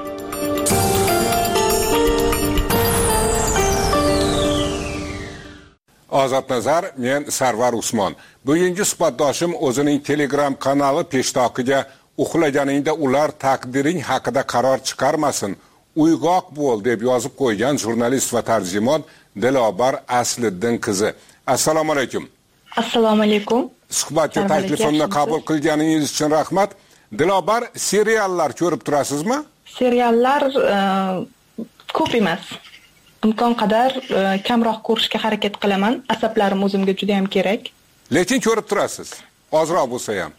Ozod nazar, men Sarvar Usmon. Bugungi suhbatdoshim o'zining Telegram kanali peshtoqiga uxlaganingda ular taqdiring haqida qaror chiqarmasin, uyg'oq bo'l deb yozib qo'ygan jurnalist va tarjimon Dilobar Asliddin qizi. Assalomu alaykum. Assalomu alaykum. Suhbatga taklifimni qabul qilganingiz uchun rahmat. Dilobar, seriallar ko'rib turasizmi? Seriallar ko'p emas. Imkon qadar kamroq ko'rishga harakat qilaman. Asablarim o'zimga juda ham kerak. Lekin ko'rib turasiz. Ozroq bo'lsa ham.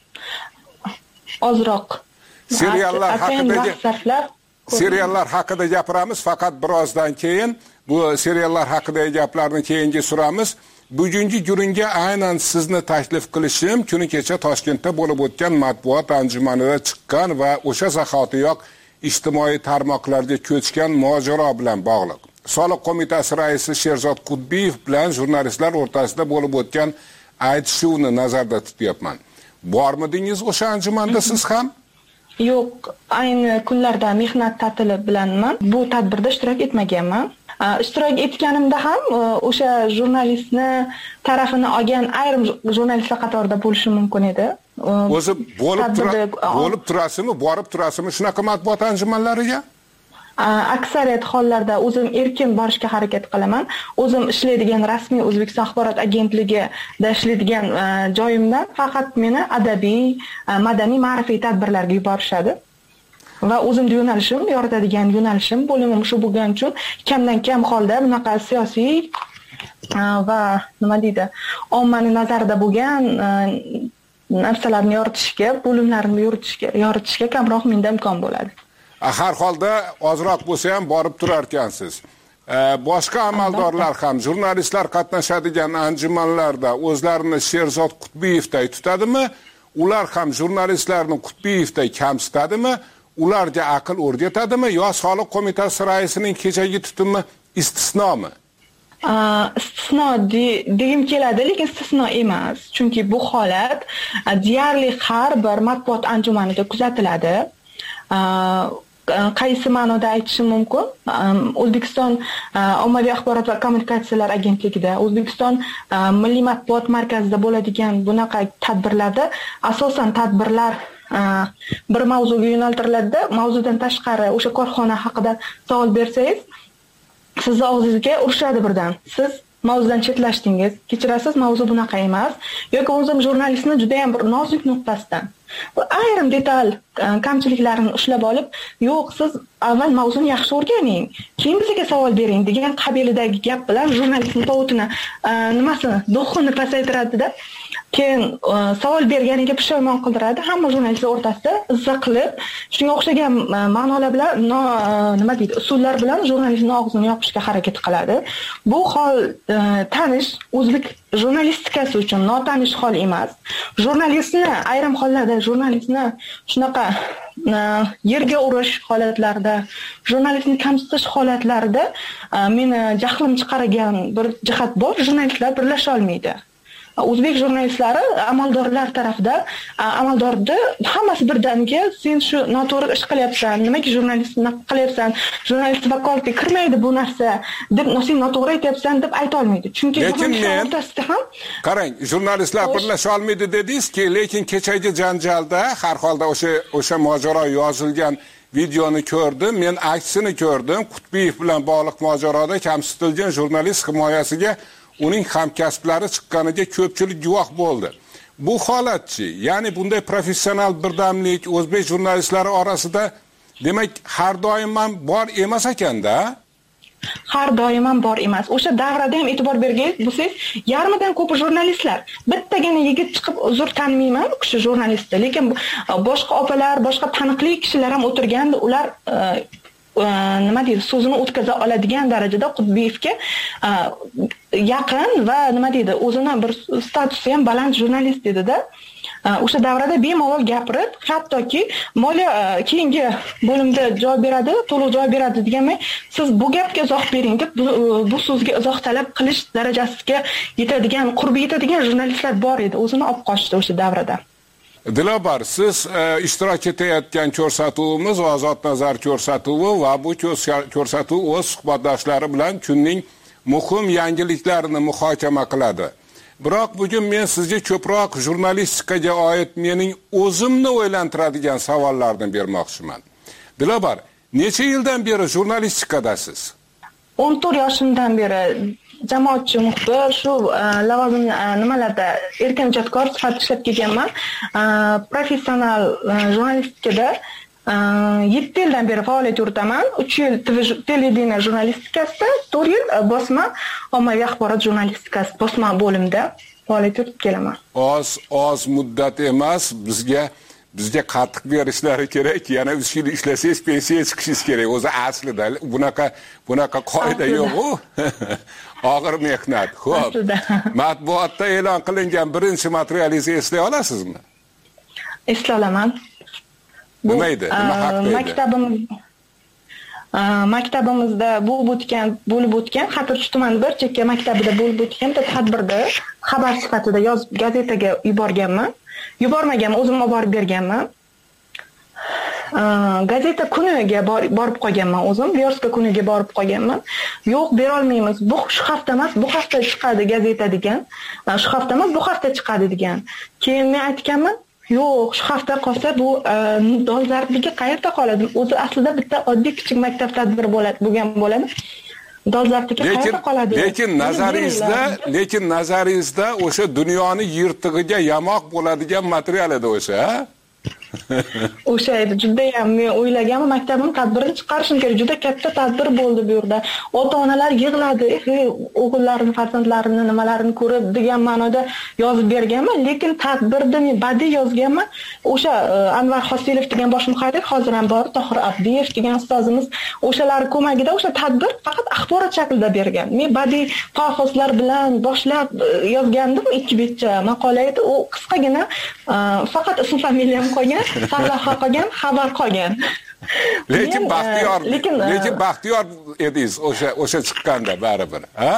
Ozroq. Seriallar haqida Seriallar haqida gapiramiz, faqat birozdan keyin bu seriallar haqidagi gaplarni keyingi suramiz. Bugungi guringa aynan sizni taklif qilishim kuni kecha Toshkentda bo'lib o'tgan matbuot anjumanida chiqqan va o'sha zahotiyoq ijtimoiy tarmoqlarga ko'chgan mojaro bilan bog'liq. Soliq qo'mitasi raisi Sherzod Qutbiyev bilan jurnalistlar o'rtasida bo'lib o'tgan aytishuvni nazarda tutyapman. Bormidingiz o'sha anjumanda siz ham? Yo'q, ayni kunlarda mehnat ta'tili bilanman. Bu tadbirda ishtirok etmaganman. Ishtirok etganimda ham o'sha jurnalistni tarafini olgan ayrim jurnalistlar qatorida bo'lishim mumkin edi. O'zi bo'lib bo'lib turasizmi, borib turasizmi shunaqa matbuot anjumanlariga? Aksariyat hollarda o'zim erkin borishga harakat qilaman. O'zim ishlaydigan rasmiy O'zbekiston axborot agentligida ishlaydigan joyimdan faqat meni adabiy, madaniy, ma'rifiy tadbirlarga yuborishadi. Va o'zimning yo'nalishim, yoritadigan yo'nalishim bo'limim shu bo'lgani uchun kamdan kam holda bunaqa siyosiy va nima deydi, ommaning nazarida bo'lgan narsalarni yoritishga, bo'limlarni yoritishga, yoritishga kamroq menda imkon bo'ladi. Har holda ozroq bo'lsa ham borib turar ekansiz. Boshqa amaldorlar ham jurnalistlar qatnashadigan anjumanlarda o'zlarini Sherzod Qutbiyevday tutadimi? Ular ham jurnalistlarni Qutbiyevday kamsitadimi? Ularga aql o'rgatadimi yo soliq qo'mitasi raisining kechagi tutumi istisnomi? Istisno degim keladi, lekin istisno emas. Chunki bu holat deyarli har bir matbuot anjumanida kuzatiladi. Qaysi ma'noda aytishim mumkin? O'zbekiston ommaviy axborot va kommunikatsiyalar agentligida, O'zbekiston milliy matbuot markazida bo'ladigan bunaqa tadbirlarda asosan tadbirlar bir mavzuga yo'naltiriladi. Mavzudan tashqari o'sha korxona haqida savol bersangiz, sizni og'zingizga urishadi birdan. Siz mavzudan chetlashdingiz, kechirasiz, mavzu bunaqa emas. Yoki o'zim jurnalistni juda ham bir nozik nuqtasidan ayrim detal kamchiliklarini ushlab olib, yo'q, siz avval mavzuni yaxshi o'rganing, keyin bizga savol bering degan qabilidagi gap bilan jurnalistning tovutini nimasini, do'xini pasaytiradi-da. Keyin savol berganiga pushaymon qildiradi. Hamma jurnalistlar o'rtasida izza qilib, shunga o'xshagan ma'nolar bilan, nima deydi, usullar bilan jurnalistning og'zini yopishga harakat qiladi. Bu hol tanish o'zbek jurnalistikasi uchun notanish hol emas. Jurnalistni ayrim hollarda jurnalistni shunaqa yerga urish holatlarida, jurnalistni kamsitish holatlarida meni jahlim chiqargan bir jihat bor. Jurnalistlar birlasha olmaydi. o'zbek jurnalistlari amaldorlar tarafida amaldorni hammasi birdaniga sen shu noto'g'ri ish qilyapsan, nimaga jurnalistni qilyapsan, jurnalist vakolatiga kirmaydi bu narsa deb sen noto'g'ri aytyapsan deb ayta olmaydi. Chunki jurnalistlar o'rtasida ham qarang, jurnalistlar birlasha olmaydi dedingiz-ki, lekin kechagi janjalda har holda o'sha o'sha mojaro yozilgan videoni ko'rdim, men aksini ko'rdim. Qutbiyev bilan bog'liq mojaroda kamsitilgan jurnalist himoyasiga uning hamkasblari chiqqaniga ko'pchilik guvoh bo'ldi. Bu holatchi, ya'ni bunday professional birdamlik o'zbek jurnalistlari orasida demak har doim ham bor emas ekanda. Har doim ham bor emas. O'sha davrada ham e'tibor bergansiz, bo'lsangiz, yarmidan ko'p jurnalistlar, bittagina yigit chiqib uzr tanmayman, u kishi jurnalistda, lekin boshqa opalar, boshqa taniqli kishilar ham o'tirganda, ular nima deydi, so'zini o'tkaza oladigan darajada Qutbiyevga yaqin va nima deydi, o'zini bir statusi ham baland jurnalist edi-da. O'sha davrada bemalol gapirib, hattoki moliya keyingi bo'limda javob beradi, to'liq javob beradi deganman, siz bu gapga izoh bering deb bu, bu so'zga izoh talab qilish darajasiga yetadigan, qurbi yetadigan jurnalistlar bor edi. O'zini olib qochdi o'sha davrada. Dilobar, siz e, ishtirok etayotgan ko'rsatuvimiz Ozod nazar ko'rsatuvi va bu ko'rsatuv o'z suhbatdoshlari bilan kunning muhim yangiliklarini muhokama qiladi. Biroq bugun men sizga ko'proq jurnalistikaga oid mening o'zimni o'ylantiradigan savollarni bermoqchiman. Dilobar, necha yildan beri jurnalistikadasiz? o'n to'rt yoshimdan beri jamoatchi muxbir, shu lavozim nimalarda erkin ijodkor sifatida ishlab kelganman. Professional jurnalistikada yetti yildan beri faoliyat yuritaman. uch yil televideniya jurnalistikasida, to'rt yil bosma ommaviy axborot jurnalistikasi bosma bo'limda faoliyat yuritib kelaman. Oz oz muddat emas, bizga bizga qattiq berishlari kerak. Yana uch yil ishlasangiz pensiyaga chiqishingiz kerak. O'zi aslida bunaqa bunaqa qoida yo'q-ku. Og'ir mehnat. Xo'p. Matbuotda e'lon qilingan birinchi materialingizni eslay olasizmi? Eslay olaman. Nima edi? Nima haqida edi? Maktabimiz maktabimizda bo'lib o'tgan, bo'lib o'tgan Xatirchi tumani bir chekka maktabida bo'lib o'tgan tadbirda xabar sifatida yozib gazetaga yuborganman. Yubormaganman, o'zim olib borib berganman. Gazeta kuniga borib qolganman o'zim, Vyorska kuniga borib qolganman. Yo'q, bera olmaymiz. Bu shu hafta emas, bu hafta chiqadi gazeta degan. Shu hafta emas, bu hafta chiqadi degan. Keyin men aytganman, yo'q, shu hafta qolsa bu dolzarbligi qayerda qoladi? O'zi aslida bitta oddiy kichik maktab tadbiri bo'ladi, bo'lgan bo'ladi. Dolzarbligi qayerda qoladi? Lekin nazaringizda, lekin nazaringizda o'sha dunyoni yirtig'iga yamoq bo'ladigan material edi o'sha, ha? O'sha edi, juda ham men o'ylaganman, maktabim tadbirini chiqarishim kerak. Juda katta tadbir bo'ldi bu yerda. Ota-onalar yig'ladi, o'g'illarini, farzandlarini nimalarini ko'rib degan ma'noda yozib berganman, lekin tadbirda men badiiy yozganman. O'sha Anvar Hosilov degan bosh muharrir, hozir ham bor, Tohir Abdiyev degan ustozimiz, o'shalar ko'magida o'sha tadbir faqat axborot shaklida bergan. Men badiiy qog'ozlar bilan boshlab yozgandim, ikki betcha maqola edi. U qisqagina, faqat ism familiyam qolgan, sarlavha qolgan, xabar qolgan. Lekin baxtiyor, lekin lekin baxtiyor edingiz o'sha o'sha chiqqanda baribir, ha?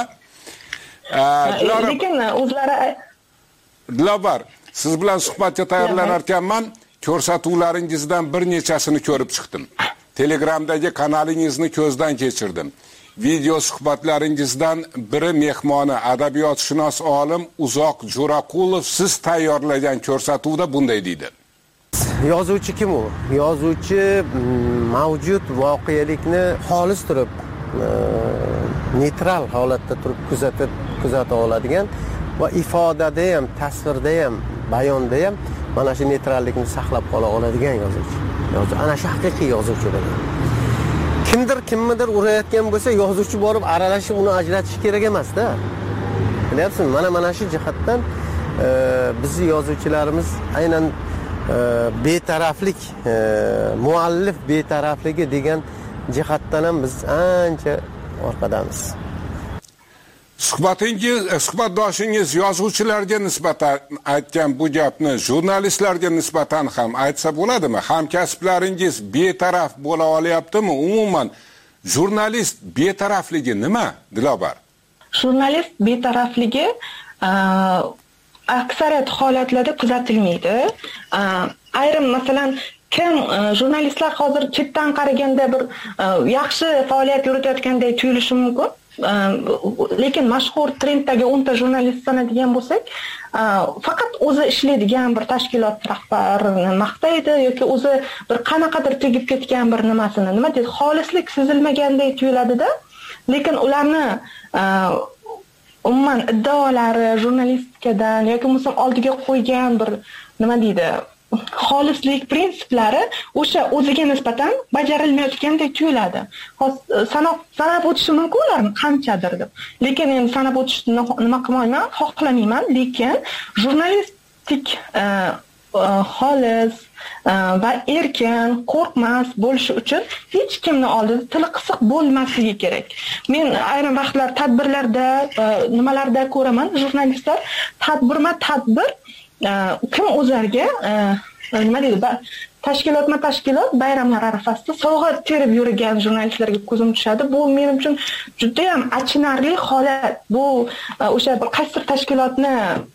Lekin o'zlari Dilobar, siz bilan suhbatga tayyorlanar ekanman, ko'rsatuvlaringizdan bir nechasini ko'rib chiqdim. Telegramdagi kanalingizni ko'zdan kechirdim. Video suhbatlaringizdan biri mehmoni adabiyotshunos olim Uzoq Jo'raqulov siz tayyorlagan ko'rsatuvda bunday deydi. Yozuvchi kim u? Yozuvchi mavjud voqelikni xolis turib, neytral holatda turib kuzatib, kuzata oladigan va ifodada ham, tasvirda ham, bayonda ham mana shu neytrallikni saqlab qola oladigan yozuvchi. Yozuvchi ana shu haqiqiy yozuvchi bo'ladi. Kimdir kimnidir urayotgan bo'lsa, yozuvchi borib aralashib uni ajratish kerak emas-da. Bilyapsizmi? Mana mana shu jihatdan bizning yozuvchilarimiz aynan betaraflik, muallif betarafligi degan jihatdan ham biz ancha orqadamiz. Suhbatingiz, suhbatdoshingiz yozuvchilarga nisbatan aytgan bu gapni jurnalistlarga nisbatan ham aytsa bo'ladimi? Hamkasblaringiz betaraf bo'la olyaptimi? Umuman jurnalist betarafligi nima, Dilobar? Jurnalist betarafligi aksariyat holatlarda kuzatilmaydi. Ayrim masalan kim jurnalistlar hozir chetdan qaraganda bir yaxshi faoliyat yuritayotgandek tuyulishi mumkin. Lekin mashhur trenddagi o'nta jurnalist sanadigan bo'lsak, faqat o'zi ishlaydigan bir tashkilot rahbarini maqtaydi yoki o'zi bir qanaqadir tegib ketgan bir nimasini, nima deydi, xolislik sezilmagandek tuyuladida, lekin ularni umuman iddaolari jurnalistikadan yoki bo'lmasa oldiga qo'ygan bir nima deydi, xolislik prinsiplari o'sha o'ziga nisbatan bajarilmayotgandek tuyuladi. Sanab sanab o'tishi mumkin ularni qanchadir deb. Lekin endi sanab o'tishni nima qilmayman, xohlamayman, lekin jurnalistik xolis va erkin, qo'rqmas bo'lishi uchun hech kimning oldida tili qisiq bo'lmasligi kerak. Men ayrim vaqtlar tadbirlarda, nimalarda ko'raman, jurnalistlar tadbirma-tadbir kim o'zlariga nima deydi, tashkilotma tashkilot bayramlar arafasida sovg'a terib yurgan jurnalistlarga ko'zim tushadi. Bu men uchun juda ham achinarli holat. Bu o'sha qaysi tashkilotni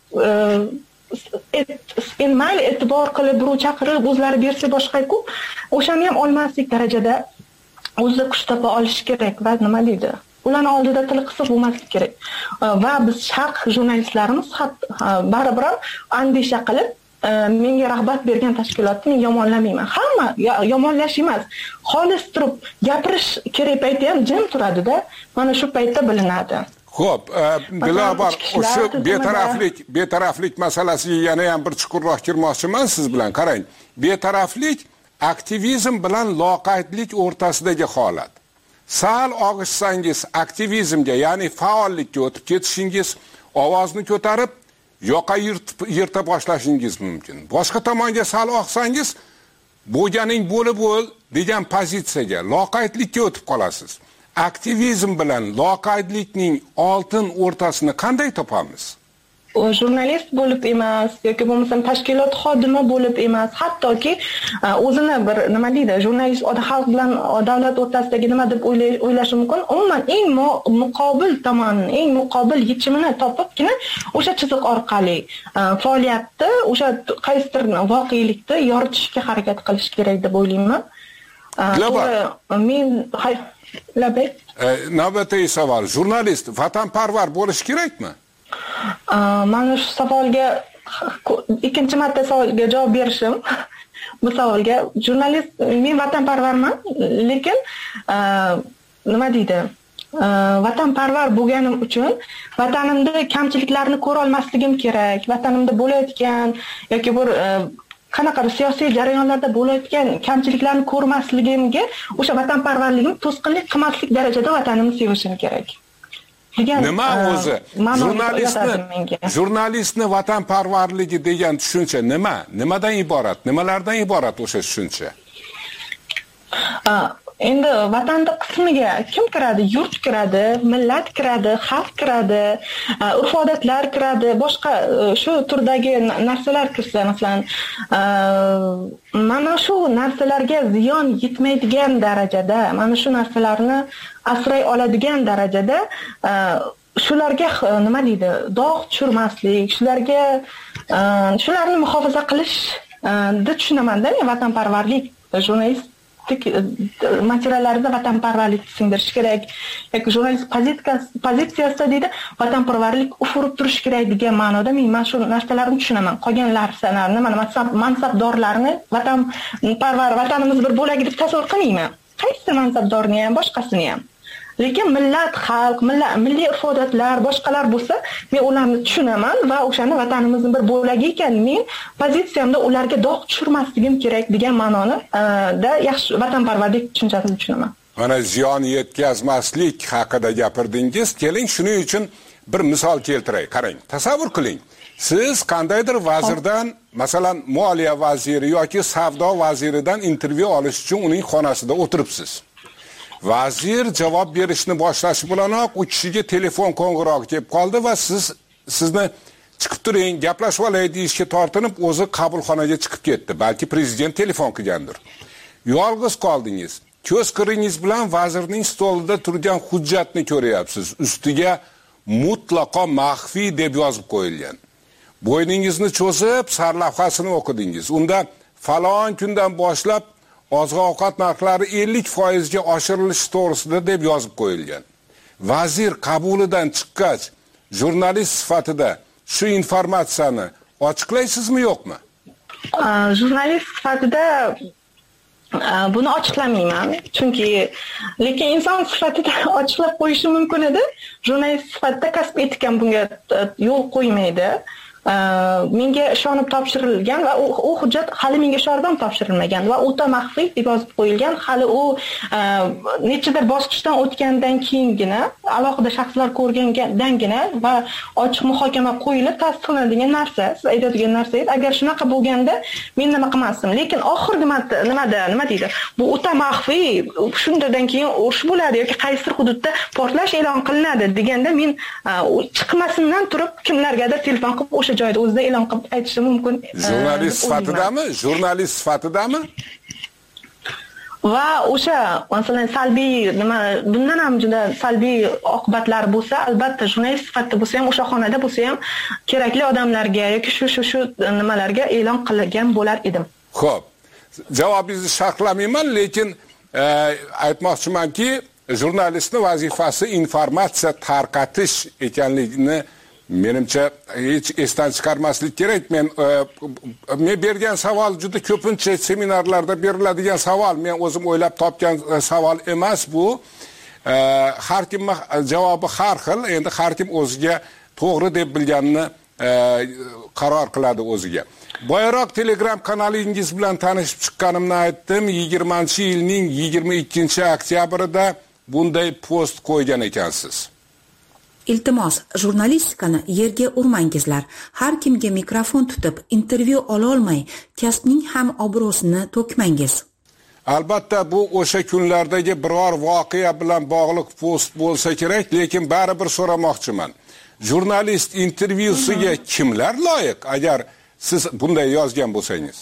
en mayli e'tibor qilib birov chaqirib o'zlari bersa boshqa-ku, o'shani ham olmaslik darajada o'zida kuch topa olish kerak va nima deydi, ularni oldida tili qisiq bo'lmaslik kerak. Va biz sharq jurnalistlarimiz baribir andisha qilib menga rag'bat bergan tashkilotni men yomonlamayman. Hamma yomonlash emas, xolis turib gapirish kerak payti ham jim turadida, mana shu paytda bilinadi. Xo'p, Dilobar, o'sha betaraflik, betaraflik masalasiga yana ham bir chuqurroq kirmoqchiman siz bilan. Qarang, betaraflik aktivizm bilan loqaydlik o'rtasidagi holat. Sal og'ishsangiz aktivizmga, ya'ni faollikka o'tib ketishingiz, ovozni ko'tarib, yoqa yirta boshlashingiz mumkin. Boshqa tomonga sal og'sangiz, bo'lganing bo'lib bo'l degan pozitsiyaga, loqaydlikka o'tib qolasiz. Aktivizm bilan loqaydlikning oltin o'rtasini qanday topamiz? Jurnalist bo'lib emas yoki bo'lmasa tashkilot xodimi bo'lib emas, hattoki o'zini bir nima deydi, jurnalist xalq bilan davlat o'rtasidagi nima deb o'ylashi mumkin. Umuman eng muqobil tomonini, eng muqobil yechimini topibgina o'sha chiziq orqali faoliyatni, o'sha qaysidir voqelikni yoritishga harakat qilish kerak deb o'ylayman. Men Labay. Navbatdagi savol, jurnalist vatanparvar bo'lish kerakmi? Mana shu savolga ikkinchi marta savolga javob berishim. Bu savolga jurnalist, men vatanparvarman, lekin nima deydi? Vatanparvar bo'lganim uchun vatanimda kamchiliklarini ko'ra olmasligim kerak. Vatanimda bo'layotgan yoki bir qanaqa siyosiy jarayonlarda bo'layotgan kamchiliklarni ko'rmasligimga o'sha vatanparvarligim to'sqinlik qilmaslik darajada vatanimni sevishim kerak. Nima o'zi jurnalistni jurnalistni vatanparvarligi degan tushuncha nima? Nimadan iborat? Nimalardan iborat o'sha tushuncha? Endi vatanda qismiga kim kiradi? Yurt kiradi, millat kiradi, xalq kiradi, urf-odatlar kiradi, boshqa shu turdagi narsalar kirsa, masalan, mana shu narsalarga ziyon yetmaydigan darajada, mana shu narsalarni asray oladigan darajada shularga nima deydi, dog' tushirmaslik, shularga shularni muhofaza qilish deb tushunaman-da, vatanparvarlik, jurnalist materiallarida vatanparvarlik singdirish kerak yoki jurnalist pozitsiyasida deydi vatanparvarlik ufurib turish kerak degan ma'noda men mana shu narsalarni tushunaman. Qolgan narsalarni, mana mansabdorlarni vatanparvar, vatanimiz bir bo'lagi deb tasavvur qilmayman. Qaysi mansabdorni ham, boshqasini ham. Lekin millat, xalq, millat, milliy urf-odatlar, boshqalar bo'lsa, men ularni tushunaman va o'shani vatanimizning bir bo'lagi ekan, men pozitsiyamda ularga dog' tushirmasligim kerak degan ma'noni da yaxshi vatanparvarlik tushunchasini tushunaman. Mana ziyon yetkazmaslik haqida gapirdingiz. Keling, shuning uchun bir misol keltiray. Qarang, tasavvur qiling. Siz qandaydir vazirdan, masalan, moliya vaziri yoki savdo vaziridan intervyu olish uchun uning xonasida o'tiribsiz. Vazir javob berishni boshlashi bilanoq u kishiga telefon qo'ng'irog'i kelib qoldi va siz sizni chiqib turing, gaplashib olay deyishga tortinib, o'zi qabulxonaga chiqib ketdi. Balki prezident telefon qilgandir. Yolg'iz qoldingiz. Ko'z qiringiz bilan vazirning stolida turgan hujjatni ko'ryapsiz. Ustiga mutlaqo maxfiy deb yozib qo'yilgan. bo'yningizni cho'zib sarlavhasini o'qidingiz. Unda falon kundan boshlab oziq-ovqat narxlari ellik foiz ga oshirilishi to'g'risida deb yozib qo'yilgan. Vazir qabulidan chiqqach, jurnalist sifatida shu informatsiyani ochiqlaysizmi, yo'qmi? Jurnalist sifatida buni ochiqlamayman, chunki lekin inson sifatida ochiqlab qo'yishi mumkin edi. Jurnalist sifatida kasb etikam bunga yo'l qo'ymaydi. Menga ishonib topshirilgan va u hujjat hali menga ishonib topshirilmagan va o'ta maxfiy deb yozib qo'yilgan. Hali u nechadir bosqichdan o'tgandan keyingina, alohida shaxslar ko'rgandangina va ochiq muhokama qo'yilib tasdiqlanadigan narsa, siz aytadigan narsa edi. Agar shunaqa bo'lganda men nima qilmasdim. Lekin oxirgi nimada, nima deydi? Bu o'ta maxfiy, shundan keyin urush bo'ladi yoki qaysi hududda portlash e'lon qilinadi deganda men chiqmasimdan turib kimlargadir telefon qilib o'sha joyda o'zida e'lon qilib aytishim mumkin. Jurnalist sifatidami? Jurnalist sifatidami? Va o'sha masalan salbiy nima bundan ham juda salbiy oqibatlari bo'lsa, albatta jurnalist sifatida bo'lsa ham o'sha xonada bo'lsa ham kerakli odamlarga yoki shu shu shu nimalarga e'lon qilgan bo'lar edim. Xo'p. Javobingizni sharhlamayman, lekin aytmoqchimanki, jurnalistning vazifasi informatsiya tarqatish ekanligini menimcha hech esdan chiqarmaslik kerak. Men men bergan savol juda ko'pincha seminarlarda beriladigan savol. Men o'zim o'ylab topgan savol emas bu. Har kim javobi har xil. Endi har kim o'ziga to'g'ri deb bilganini qaror qiladi o'ziga. Boyaroq Telegram kanalingiz bilan tanishib chiqqanimni aytdim. yigirmanchi yilning yigirma ikkinchi oktyabrida bunday post qo'ygan ekansiz. Iltimos, jurnalistikani yerga urmangizlar. Har kimga mikrofon tutib intervyu ola olmay, kasbning ham obro'sini to'kmangiz. Albatta bu o'sha kunlardagi biror voqea bilan bog'liq post bo'lsa kerak, lekin baribir so'ramoqchiman. Jurnalist intervyusiga kimlar loyiq, agar siz bunday yozgan bo'lsangiz?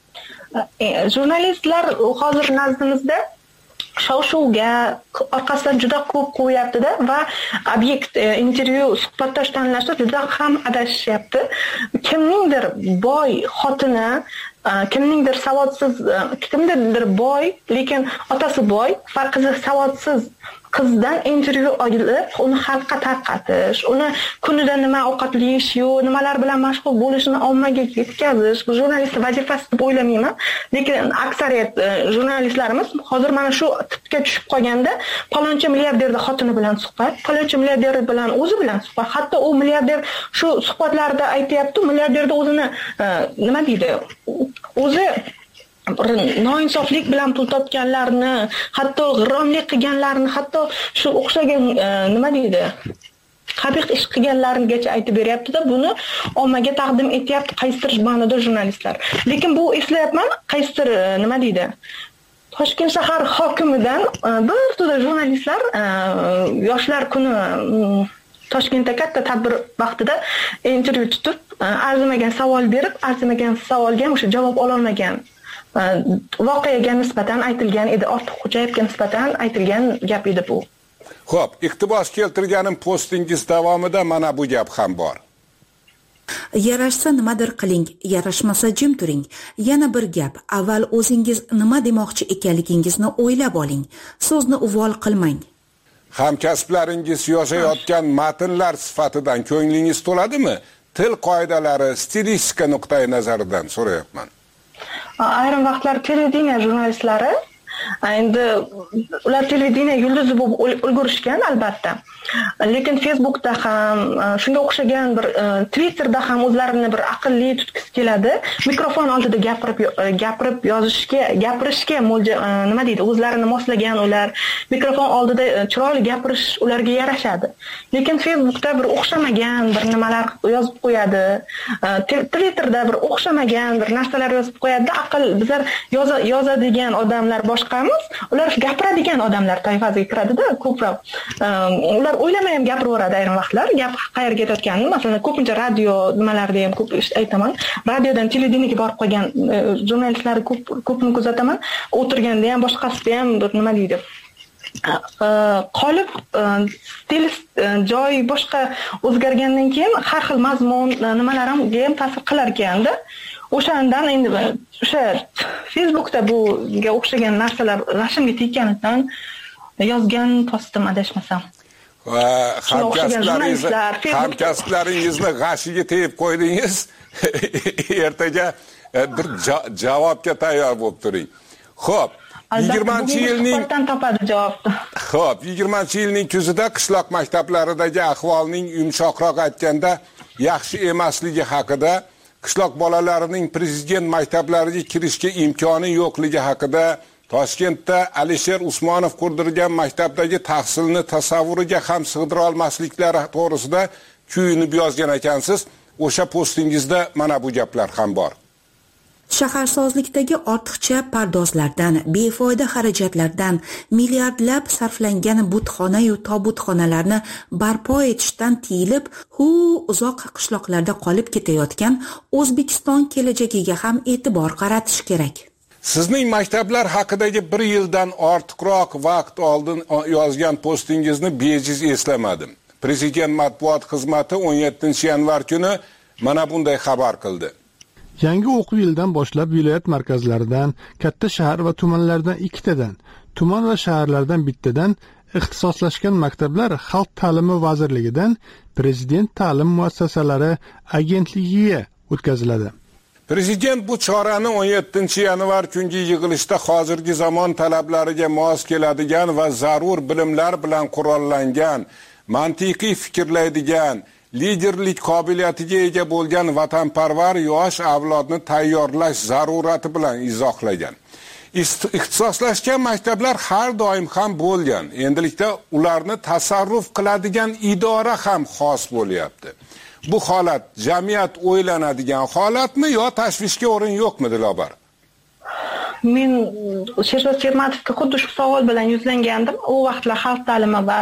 Jurnalistlar hozir nazdimizda shov-shuvga orqasidan juda ko'p qo'yapti-da va obyekt intervyu suhbatdosh tanlashda juda ham adashyapti. Kimningdir boy xotini, kimningdir savodsiz, kimdir boy, lekin otasi boy va qizi savodsiz qizdan intervyu olib, uni xalqqa tarqatish, uni kunida nima ovqat yeyish-yu, nimalar bilan mashg'ul bo'lishini ommaga yetkazish, bu jurnalist vazifasi deb o'ylamayman. Lekin aksariyat jurnalistlarimiz hozir mana shu tipga tushib qolganda, palonchi milliarderning xotini bilan suhbat, palonchi milliarder bilan o'zi bilan suhbat, hatto u milliarder shu suhbatlarda aytayapti, milliarderda o'zini nima deydi? O'zi noinsoflik bilan pul topganlarni, hatto g'irromlik qilganlarni, hatto shu o'xshagan nima deydi? Qabih ish qilganlargacha aytib beryapti-da, buni ommaga taqdim etyapti qaysidir ma'noda jurnalistlar. Lekin bu eslayapman, qaysidir nima deydi? Toshkent shahar hokimidan bir to'da jurnalistlar yoshlar kuni Toshkentda katta tadbir vaqtida intervyu tutib, arzimagan savol berib, arzimagan savolga o'sha javob ola olmagan voqeaga nisbatan aytilgan edi, Ortiqxo'jayevga nisbatan aytilgan gap edi bu. Xo'p, iqtibos keltirganim postingiz davomida mana bu gap ham bor. Yarashsa nimadir qiling, yarashmasa jim turing. Yana bir gap, avval o'zingiz nima demoqchi ekanligingizni o'ylab oling. So'zni uvol qilmang. Hamkasblaringiz yozayotgan matnlar sifatidan ko'nglingiz to'ladimi? Til qoidalari, stilistika nuqtai nazaridan so'rayapman. Ayrim vaqtlar televideniya jurnalistlari endi ular televideniya yulduzi bo'lib ulgurishgan albatta. Lekin Facebookda ham, shunga o'xshagan bir Twitterda ham o'zlarini bir aqlli tutgisi keladi. Mikrofon oldida gapirib gapirib yozishga, gapirishga mo'lja nima deydi, o'zlarini moslagan ular. Mikrofon oldida chiroyli gapirish ularga yarashadi. Lekin Facebookda bir o'xshamagan bir nimalar yozib qo'yadi. Twitterda bir o'xshamagan bir narsalar yozib qo'yadi. Aql bizlar yozadigan odamlar boshqamiz, ular gapiradigan odamlar toifasiga kiradi-da, ko'proq. Ular o'ylamay ham gapiraveradi ayrim vaqtlar, gap qayerga ketayotganini, masalan, ko'pincha radio nimalarda ham ko'p aytaman. Radiodan televideniyaga borib qolgan jurnalistlarni ko'p ko'pni kuzataman. O'tirganda ham, boshqasida ham bir nima deydi? qolib stil joy boshqa o'zgargandan keyin har xil mazmun nimalar ham ta'sir qilar ekanda. O'shandan endi o'sha Facebookda bunga o'xshagan narsalar rasmga tekkanidan yozgan postim adashmasam. Va hamkasblaringizni hamkasblaringizni g'ashiga tegib qo'ydingiz. Ertaga bir javobga tayyor bo'lib turing. Xo'p, yigirmanchi yilning topadi javobni. Xo'p, yigirmanchi yilning kuzida qishloq maktablaridagi ahvolning yumshoqroq aytganda yaxshi emasligi haqida, qishloq bolalarining prezident maktablariga kirishga imkoni yo'qligi haqida, Toshkentda Alisher Usmonov qurdirgan maktabdagi tahsilni tasavvuriga ham sig'dira olmasliklari to'g'risida kuyinib yozgan ekansiz. O'sha postingizda mana bu gaplar ham bor. Shaharsozlikdagi ortiqcha pardozlardan, befoyda xarajatlardan, milliardlab sarflangan butxona-yu tobutxonalarni barpo etishdan tiyilib, hu uzoq qishloqlarda qolib ketayotgan O'zbekiston kelajagiga ham e'tibor qaratish kerak. Sizning maktablar haqidagi bir yildan ortiqroq vaqt oldin yozgan postingizni bejiz eslamadim. Prezident matbuot xizmati o'n yettinchi yanvar kuni mana bunday xabar qildi. Yangi o'quv yilidan boshlab viloyat markazlaridan, katta shahar va tumanlardan ikkitadan, tuman va shaharlardan bittadan ixtisoslashgan maktablar Xalq ta'limi vazirligidan Prezident ta'lim muassasalari agentligiga o'tkaziladi. Prezident bu chorani o'n yettinchi yanvar kungi yig'ilishda hozirgi zamon talablariga mos keladigan va zarur bilimlar bilan qurollangan, mantiqiy fikrlaydigan, liderlik qobiliyatiga ega bo'lgan vatanparvar yosh avlodni tayyorlash zarurati bilan izohlagan. Ixtisoslashgan maktablar har doim ham bo'lgan. Endilikda ularni tasarruf qiladigan idora ham xos bo'lyapti. Bu holat jamiyat o'ylanadigan holatmi yo tashvishga o'rin yo'qmi, Dilobar? Men Sherzod Shermatovga xuddi shu savol bilan yuzlangandim. U vaqtlar xalq ta'limi va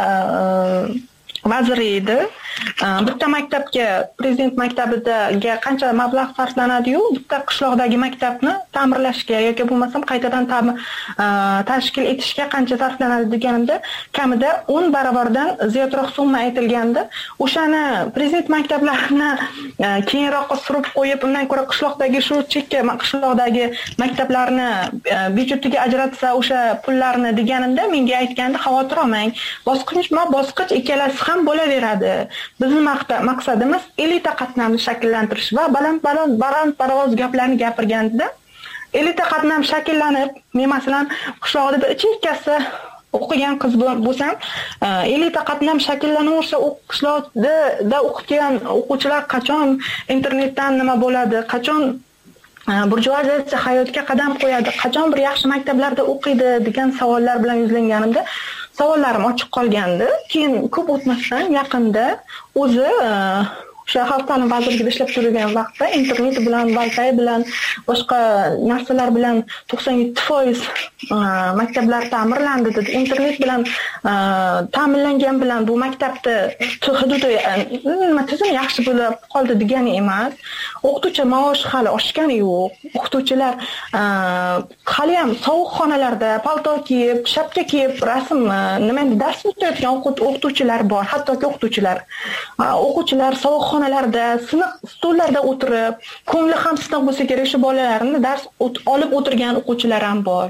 vaziri edi. Bitta maktabga, prezident maktabiga qancha mablag' sarflanadi-yu, bitta qishloqdagi maktabni ta'mirlashga yoki bo'lmasam qaytadan tashkil etishga qancha sarflanadi deganimda, kamida o'n baravardan ziyodroq summa aytilgandi. O'shani prezident maktablarini keyinroqqa surib qo'yib, undan ko'ra qishloqdagi shu chekka qishloqdagi maktablarni byudjetiga ajratsa o'sha pullarni deganimda menga aytgandi, xavotir olmang, bosqichma-bosqich ikkalasi ham bo'laveradi. Bizning maqsadimiz elita qatlamni shakllantirish va baland-baland baland-parvoz gaplarni gapirganda, elita qatlam shakllanib, men masalan qishloqda chekkasi o'qigan qiz bo'lsam, elita qatlam shakllanaversa, qishloqda o'qigan o'quvchilar qachon internetdan nima bo'ladi, qachon burjuaziya hayotga qadam qo'yadi, qachon bir yaxshi maktablarda o'qiydi degan savollar bilan yuzlanganimda savollarim ochiq qolgandi. Keyin ko'p o'tmasdan yaqinda o'zi o'sha xalq ta'limi vazirligida ishlab turgan vaqtda internet bilan, Wi-Fi bilan, boshqa narsalar bilan to'qson yetti foiz maktablar ta'mirlandi dedi. Internet bilan ta'minlangan bilan bu maktabda hududi nima tizim yaxshi bo'lib qoldi degani emas. O'qituvchi maoshi hali oshgani yo'q. O'qituvchilar hali ham sovuq xonalarda palto kiyib, shapka kiyib, rasm nima dars o'tayotgan o'qituvchilar bor, hattoki o'qituvchilar. O'quvchilar sovuq xonalarda, sinf stollarda o'tirib, ko'ngli ham sinov bo'lsa kerak shu bolalarini dars olib o'tirgan o'quvchilar ham bor.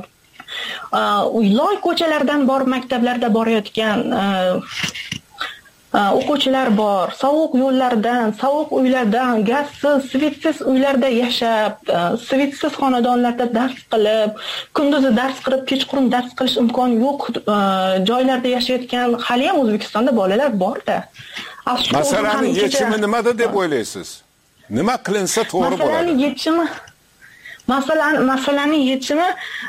Loy ko'chalardan borib maktablarda borayotgan o'quvchilar bor. Sovuq yo'llardan, sovuq uylardan, gazsiz, svitsiz uylarda yashab, svitsiz xonadonlarda dars qilib, kunduzi dars qilib, kechqurun dars qilish imkoni yo'q joylarda yashayotgan hali ham O'zbekistonda bolalar bor-da. Masalaning yechimi nimada deb o'ylaysiz? Nima qilinsa to'g'ri bo'ladi? Masalaning yechimi Masalan, masalaning yechimi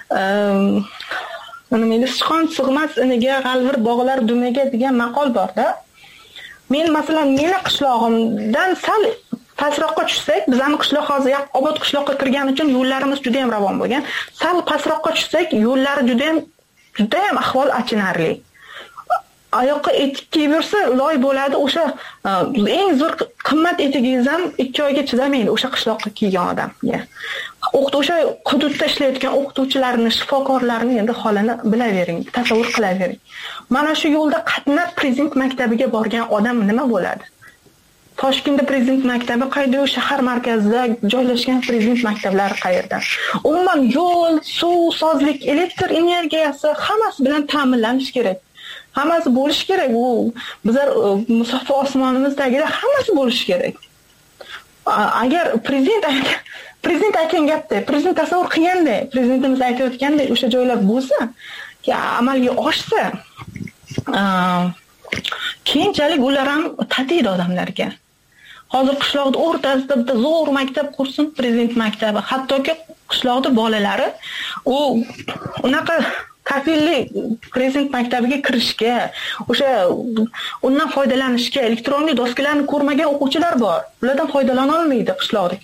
nima sichqon sig'mas iniga g'alvir bog'lar dumaga degan maqol bor-da. Men masalan meni qishlog'imdan sal pastroqqa tushsak, bizning qishloq hozir obod qishloqqa kirgan uchun yo'llarimiz juda ham ravon bo'lgan. Sal pastroqqa tushsak, yo'llari juda ham juda ham ahvol achinarli. Oyoqqa etik kiyib yursa loy bo'ladi. O'sha eng zo'r qimmat etigingiz ham ikki oyga chidamaydi o'sha qishloqqa kiygan odamga. o'qituvchi hududda ishlayotgan o'qituvchilarni, shifokorlarni endi holini bilavering, tasavvur qilavering. Mana shu yo'lda qatnab prezident maktabiga borgan odam nima bo'ladi? Toshkentda prezident maktabi qayda, shahar markazida joylashgan prezident maktablari qayerda? Umuman yo'l, suv, sozlik, elektr energiyasi hammasi bilan ta'minlanish kerak. Hammasi bo'lish kerak. U bizlar musaffo osmonimiz tagida hammasi bo'lish kerak. Agar prezident prezident aytgan gapda, prezident tasavvur qilganda, prezidentimiz aytayotgandek o'sha joylar bo'lsa, amalga oshsa, keyinchalik ular ham tatiydi odamlarga. Hozir qishloqda o'rtasida bitta zo'r maktab qursin, prezident maktabi. Hattoki qishloqda bolalari u unaqa kafilli prezident maktabiga kirishga, o'sha undan foydalanishga, elektronli doskalarni ko'rmagan o'quvchilar bor. Ulardan foydalana olmaydi qishloqda.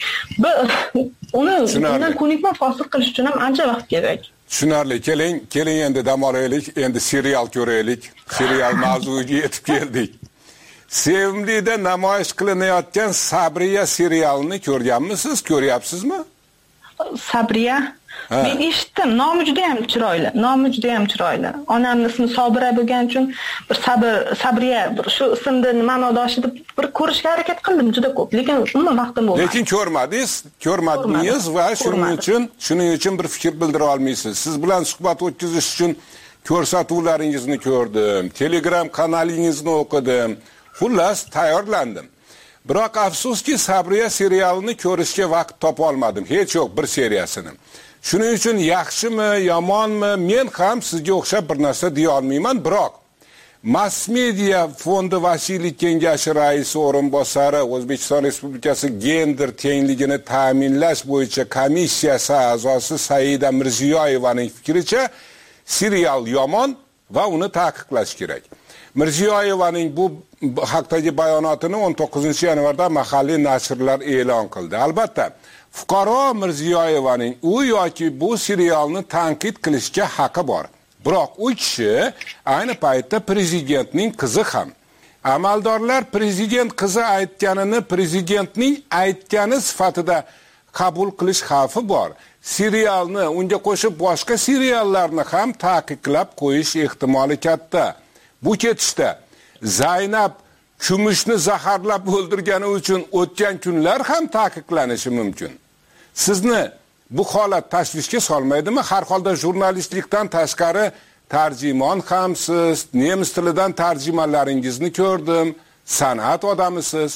Uni undan ko'nikma hosil qilish uchun ham ancha vaqt kerak. Tushunarli. Keling, keling endi dam olaylik, endi serial ko'raylik. Serial mavzuga yetib keldik. Sevimlida namoyish qilinayotgan Sabriya serialini ko'rganmisiz, ko'ryapsizmi? Sabriya? Men eshitdim, nomi juda ham chiroyli, nomi juda ham chiroyli. Onamning ismi Sobira bo'lgani uchun bir Sabr, Sabriya, bir shu ismni ma'nodoshi deb bir ko'rishga harakat qildim juda ko'p, lekin umuman vaqtim bo'lmadi. Lekin ko'rmadingiz, ko'rmadingiz va shuning uchun, shuning uchun bir fikr bildira olmaysiz. Siz bilan suhbat o'tkazish uchun ko'rsatuvlaringizni ko'rdim, Telegram kanalingizni o'qidim. Xullas, tayyorlandim. Biroq afsuski Sabriya serialini ko'rishga vaqt topa olmadim, hech yo'q bir seriyasini. Shuning uchun yaxshimi, yomonmi, men ham sizga o'xshab bir narsa deya olmayman, biroq Mass media fondi Vasiylik kengashi raisi o'rinbosari, O'zbekiston Respublikasi gender tengligini ta'minlash bo'yicha komissiyasi a'zosi Saida Mirziyoyevaning fikricha, serial yomon va uni taqiqlash kerak. Mirziyoyevaning bu haqdagi bayonotini o'n to'qqizinchi yanvarda mahalliy nashrlar e'lon qildi. Albatta, fuqaro Mirziyoyevaning u yoki bu serialni tanqid qilishga haqqi bor. Biroq u kishi ayni paytda prezidentning qizi ham. Amaldorlar prezident qizi aytganini prezidentning aytgani sifatida qabul qilish xavfi bor. Serialni unga qo'shib boshqa seriallarni ham taqiqlab qo'yish ehtimoli katta. Bu ketishda Zaynab kumushni zaharlab o'ldirgani uchun o'tgan kunlar ham taqiqlanishi mumkin. Sizni bu holat tashvishga solmaydimi? Har holda jurnalistlikdan tashqari tarjimon hamsiz, nemis tilidan tarjimalaringizni ko'rdim, san'at odamisiz.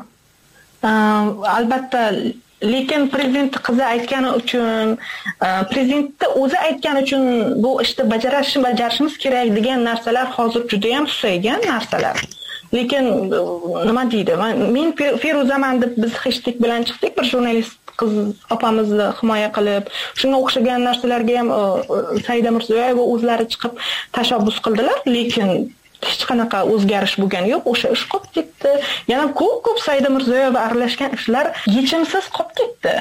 Albatta, lekin prezident qizi aytgani uchun, prezidentni o'zi aytgani uchun bu ishni bajarish, bajarishimiz kerak degan narsalar hozir juda ham susaygan narsalar. Lekin nima deydi? Men Feruzaman deb biz hashtag bilan chiqdik, bir jurnalist qiz opamizni himoya qilib, shunga o'xshagan narsalarga ham Saida Mirziyoyeva o'zlari chiqib tashabbus qildilar, lekin hech qanaqa o'zgarish bo'lgani yo'q. O'sha ish qolib ketdi. Yana ko'p-ko'p Saida Mirziyoyeva aralashgan ishlar yechimsiz qolib ketdi.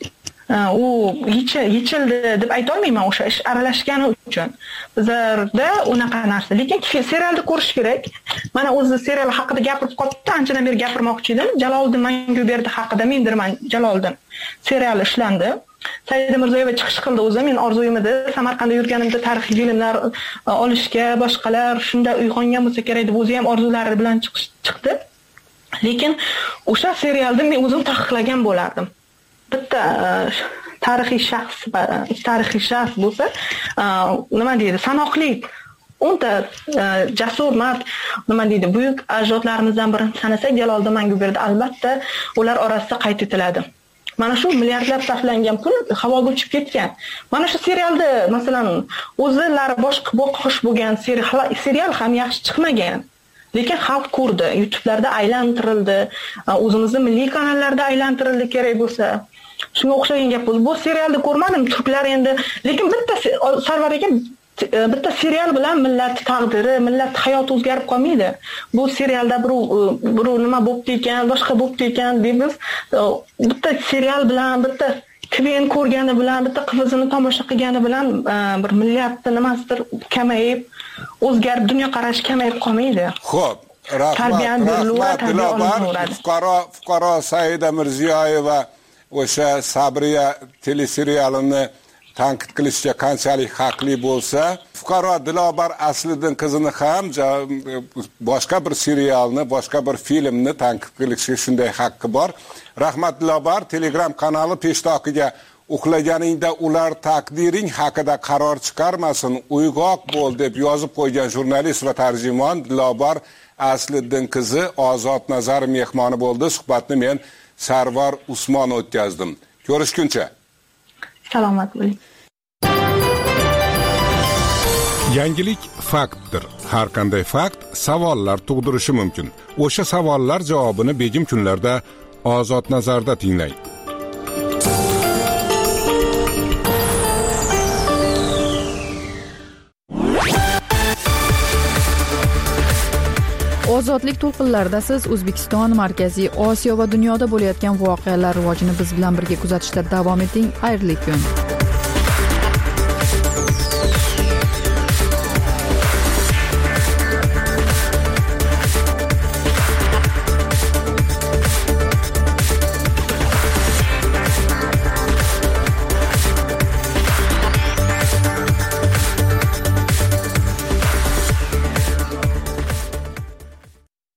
U yechildi deb ayta olmayman o'sha ish aralashgani uchun. Bizlarda unaqa narsa. Lekin serialni ko'rish kerak. Mana o'zi serial haqida gapirib qolibdi, anchadan beri gapirmoqchi edim. Jaloliddin Manguberdi haqida, mendirman Jaloliddin. Serial ishlandi. Saida Mirziyoyeva chiqish qildi o'zi, men orzuyim edi. Samarqandda yurganimda tarixiy filmlar olishga, boshqalar shunda uyg'ongan bo'lsa kerak deb o'zi ham orzulari bilan chiqdi. Lekin o'sha serialni men o'zim taqiqlagan bo'lardim. Bitta tarixiy shaxs, tarixiy shaxs bo'lsa, nima deydi, sanoqli o'nta jasur mard, nima deydi, buyuk ajdodlarimizdan birini sanasak, Jaloliddin Manguberdi albatta ular orasida qayd etiladi. Mana shu milliardlab sarflangan pul havoga uchib ketgan. Mana shu serialda, masalan, o'zlari boshqa boqish bo'lgan serial ham yaxshi chiqmagan. Lekin xalq ko'rdi, YouTube'larda aylantirildi, o'zimizning milliy kanallarda aylantirildi kerak bo'lsa. Shunga o'xshagan gap bo'ldi. Bu serialni ko'rmadim, turklar endi, lekin bitta Sarvar aka bitta serial bilan millat taqdiri, millat hayoti o'zgarib qolmaydi. Bu serialda bir bir nima bo'lib ekan, boshqa bo'lib ekan deymiz. Bitta serial bilan, bitta Kven ko'rgani bilan, bitta qizini tomosha qilgani bilan bir millatni nimasidir kamayib, o'zgarib, dunyo qarashi kamayib qolmaydi. Xo'p, rahmat. Rahmat. Fuqaro, fuqaro Saida Mirziyoyeva o'sha Sabriya teleserialini tanqid qilishga qanchalik haqli bo'lsa, fuqaro Dilobar Asliddin qizini ham boshqa bir serialni, boshqa bir filmni tanqid qilishga shunday haqqi bor. Rahmat Dilobar Telegram kanali peshtoqiga uxlaganingda ular taqdiring haqida qaror chiqarmasin, uyg'oq bo'l deb yozib qo'ygan jurnalist va tarjimon Dilobar Asliddin qizi Ozod Nazar mehmoni bo'ldi. Suhbatni men Sarvar Usmon o'tkazdim. Ko'rishguncha. Salomat bo'ling. Yangilik faktdir. Har qanday fakt savollar tug'dirishi mumkin. O'sha savollar javobini begim kunlarda Ozod Nazarda tinglang. Ozodlik to'lqinlarida siz O'zbekiston, Markaziy Osiyo va dunyoda bo'layotgan voqealar rivojini biz bilan birga kuzatishda davom eting. Xayrli kun.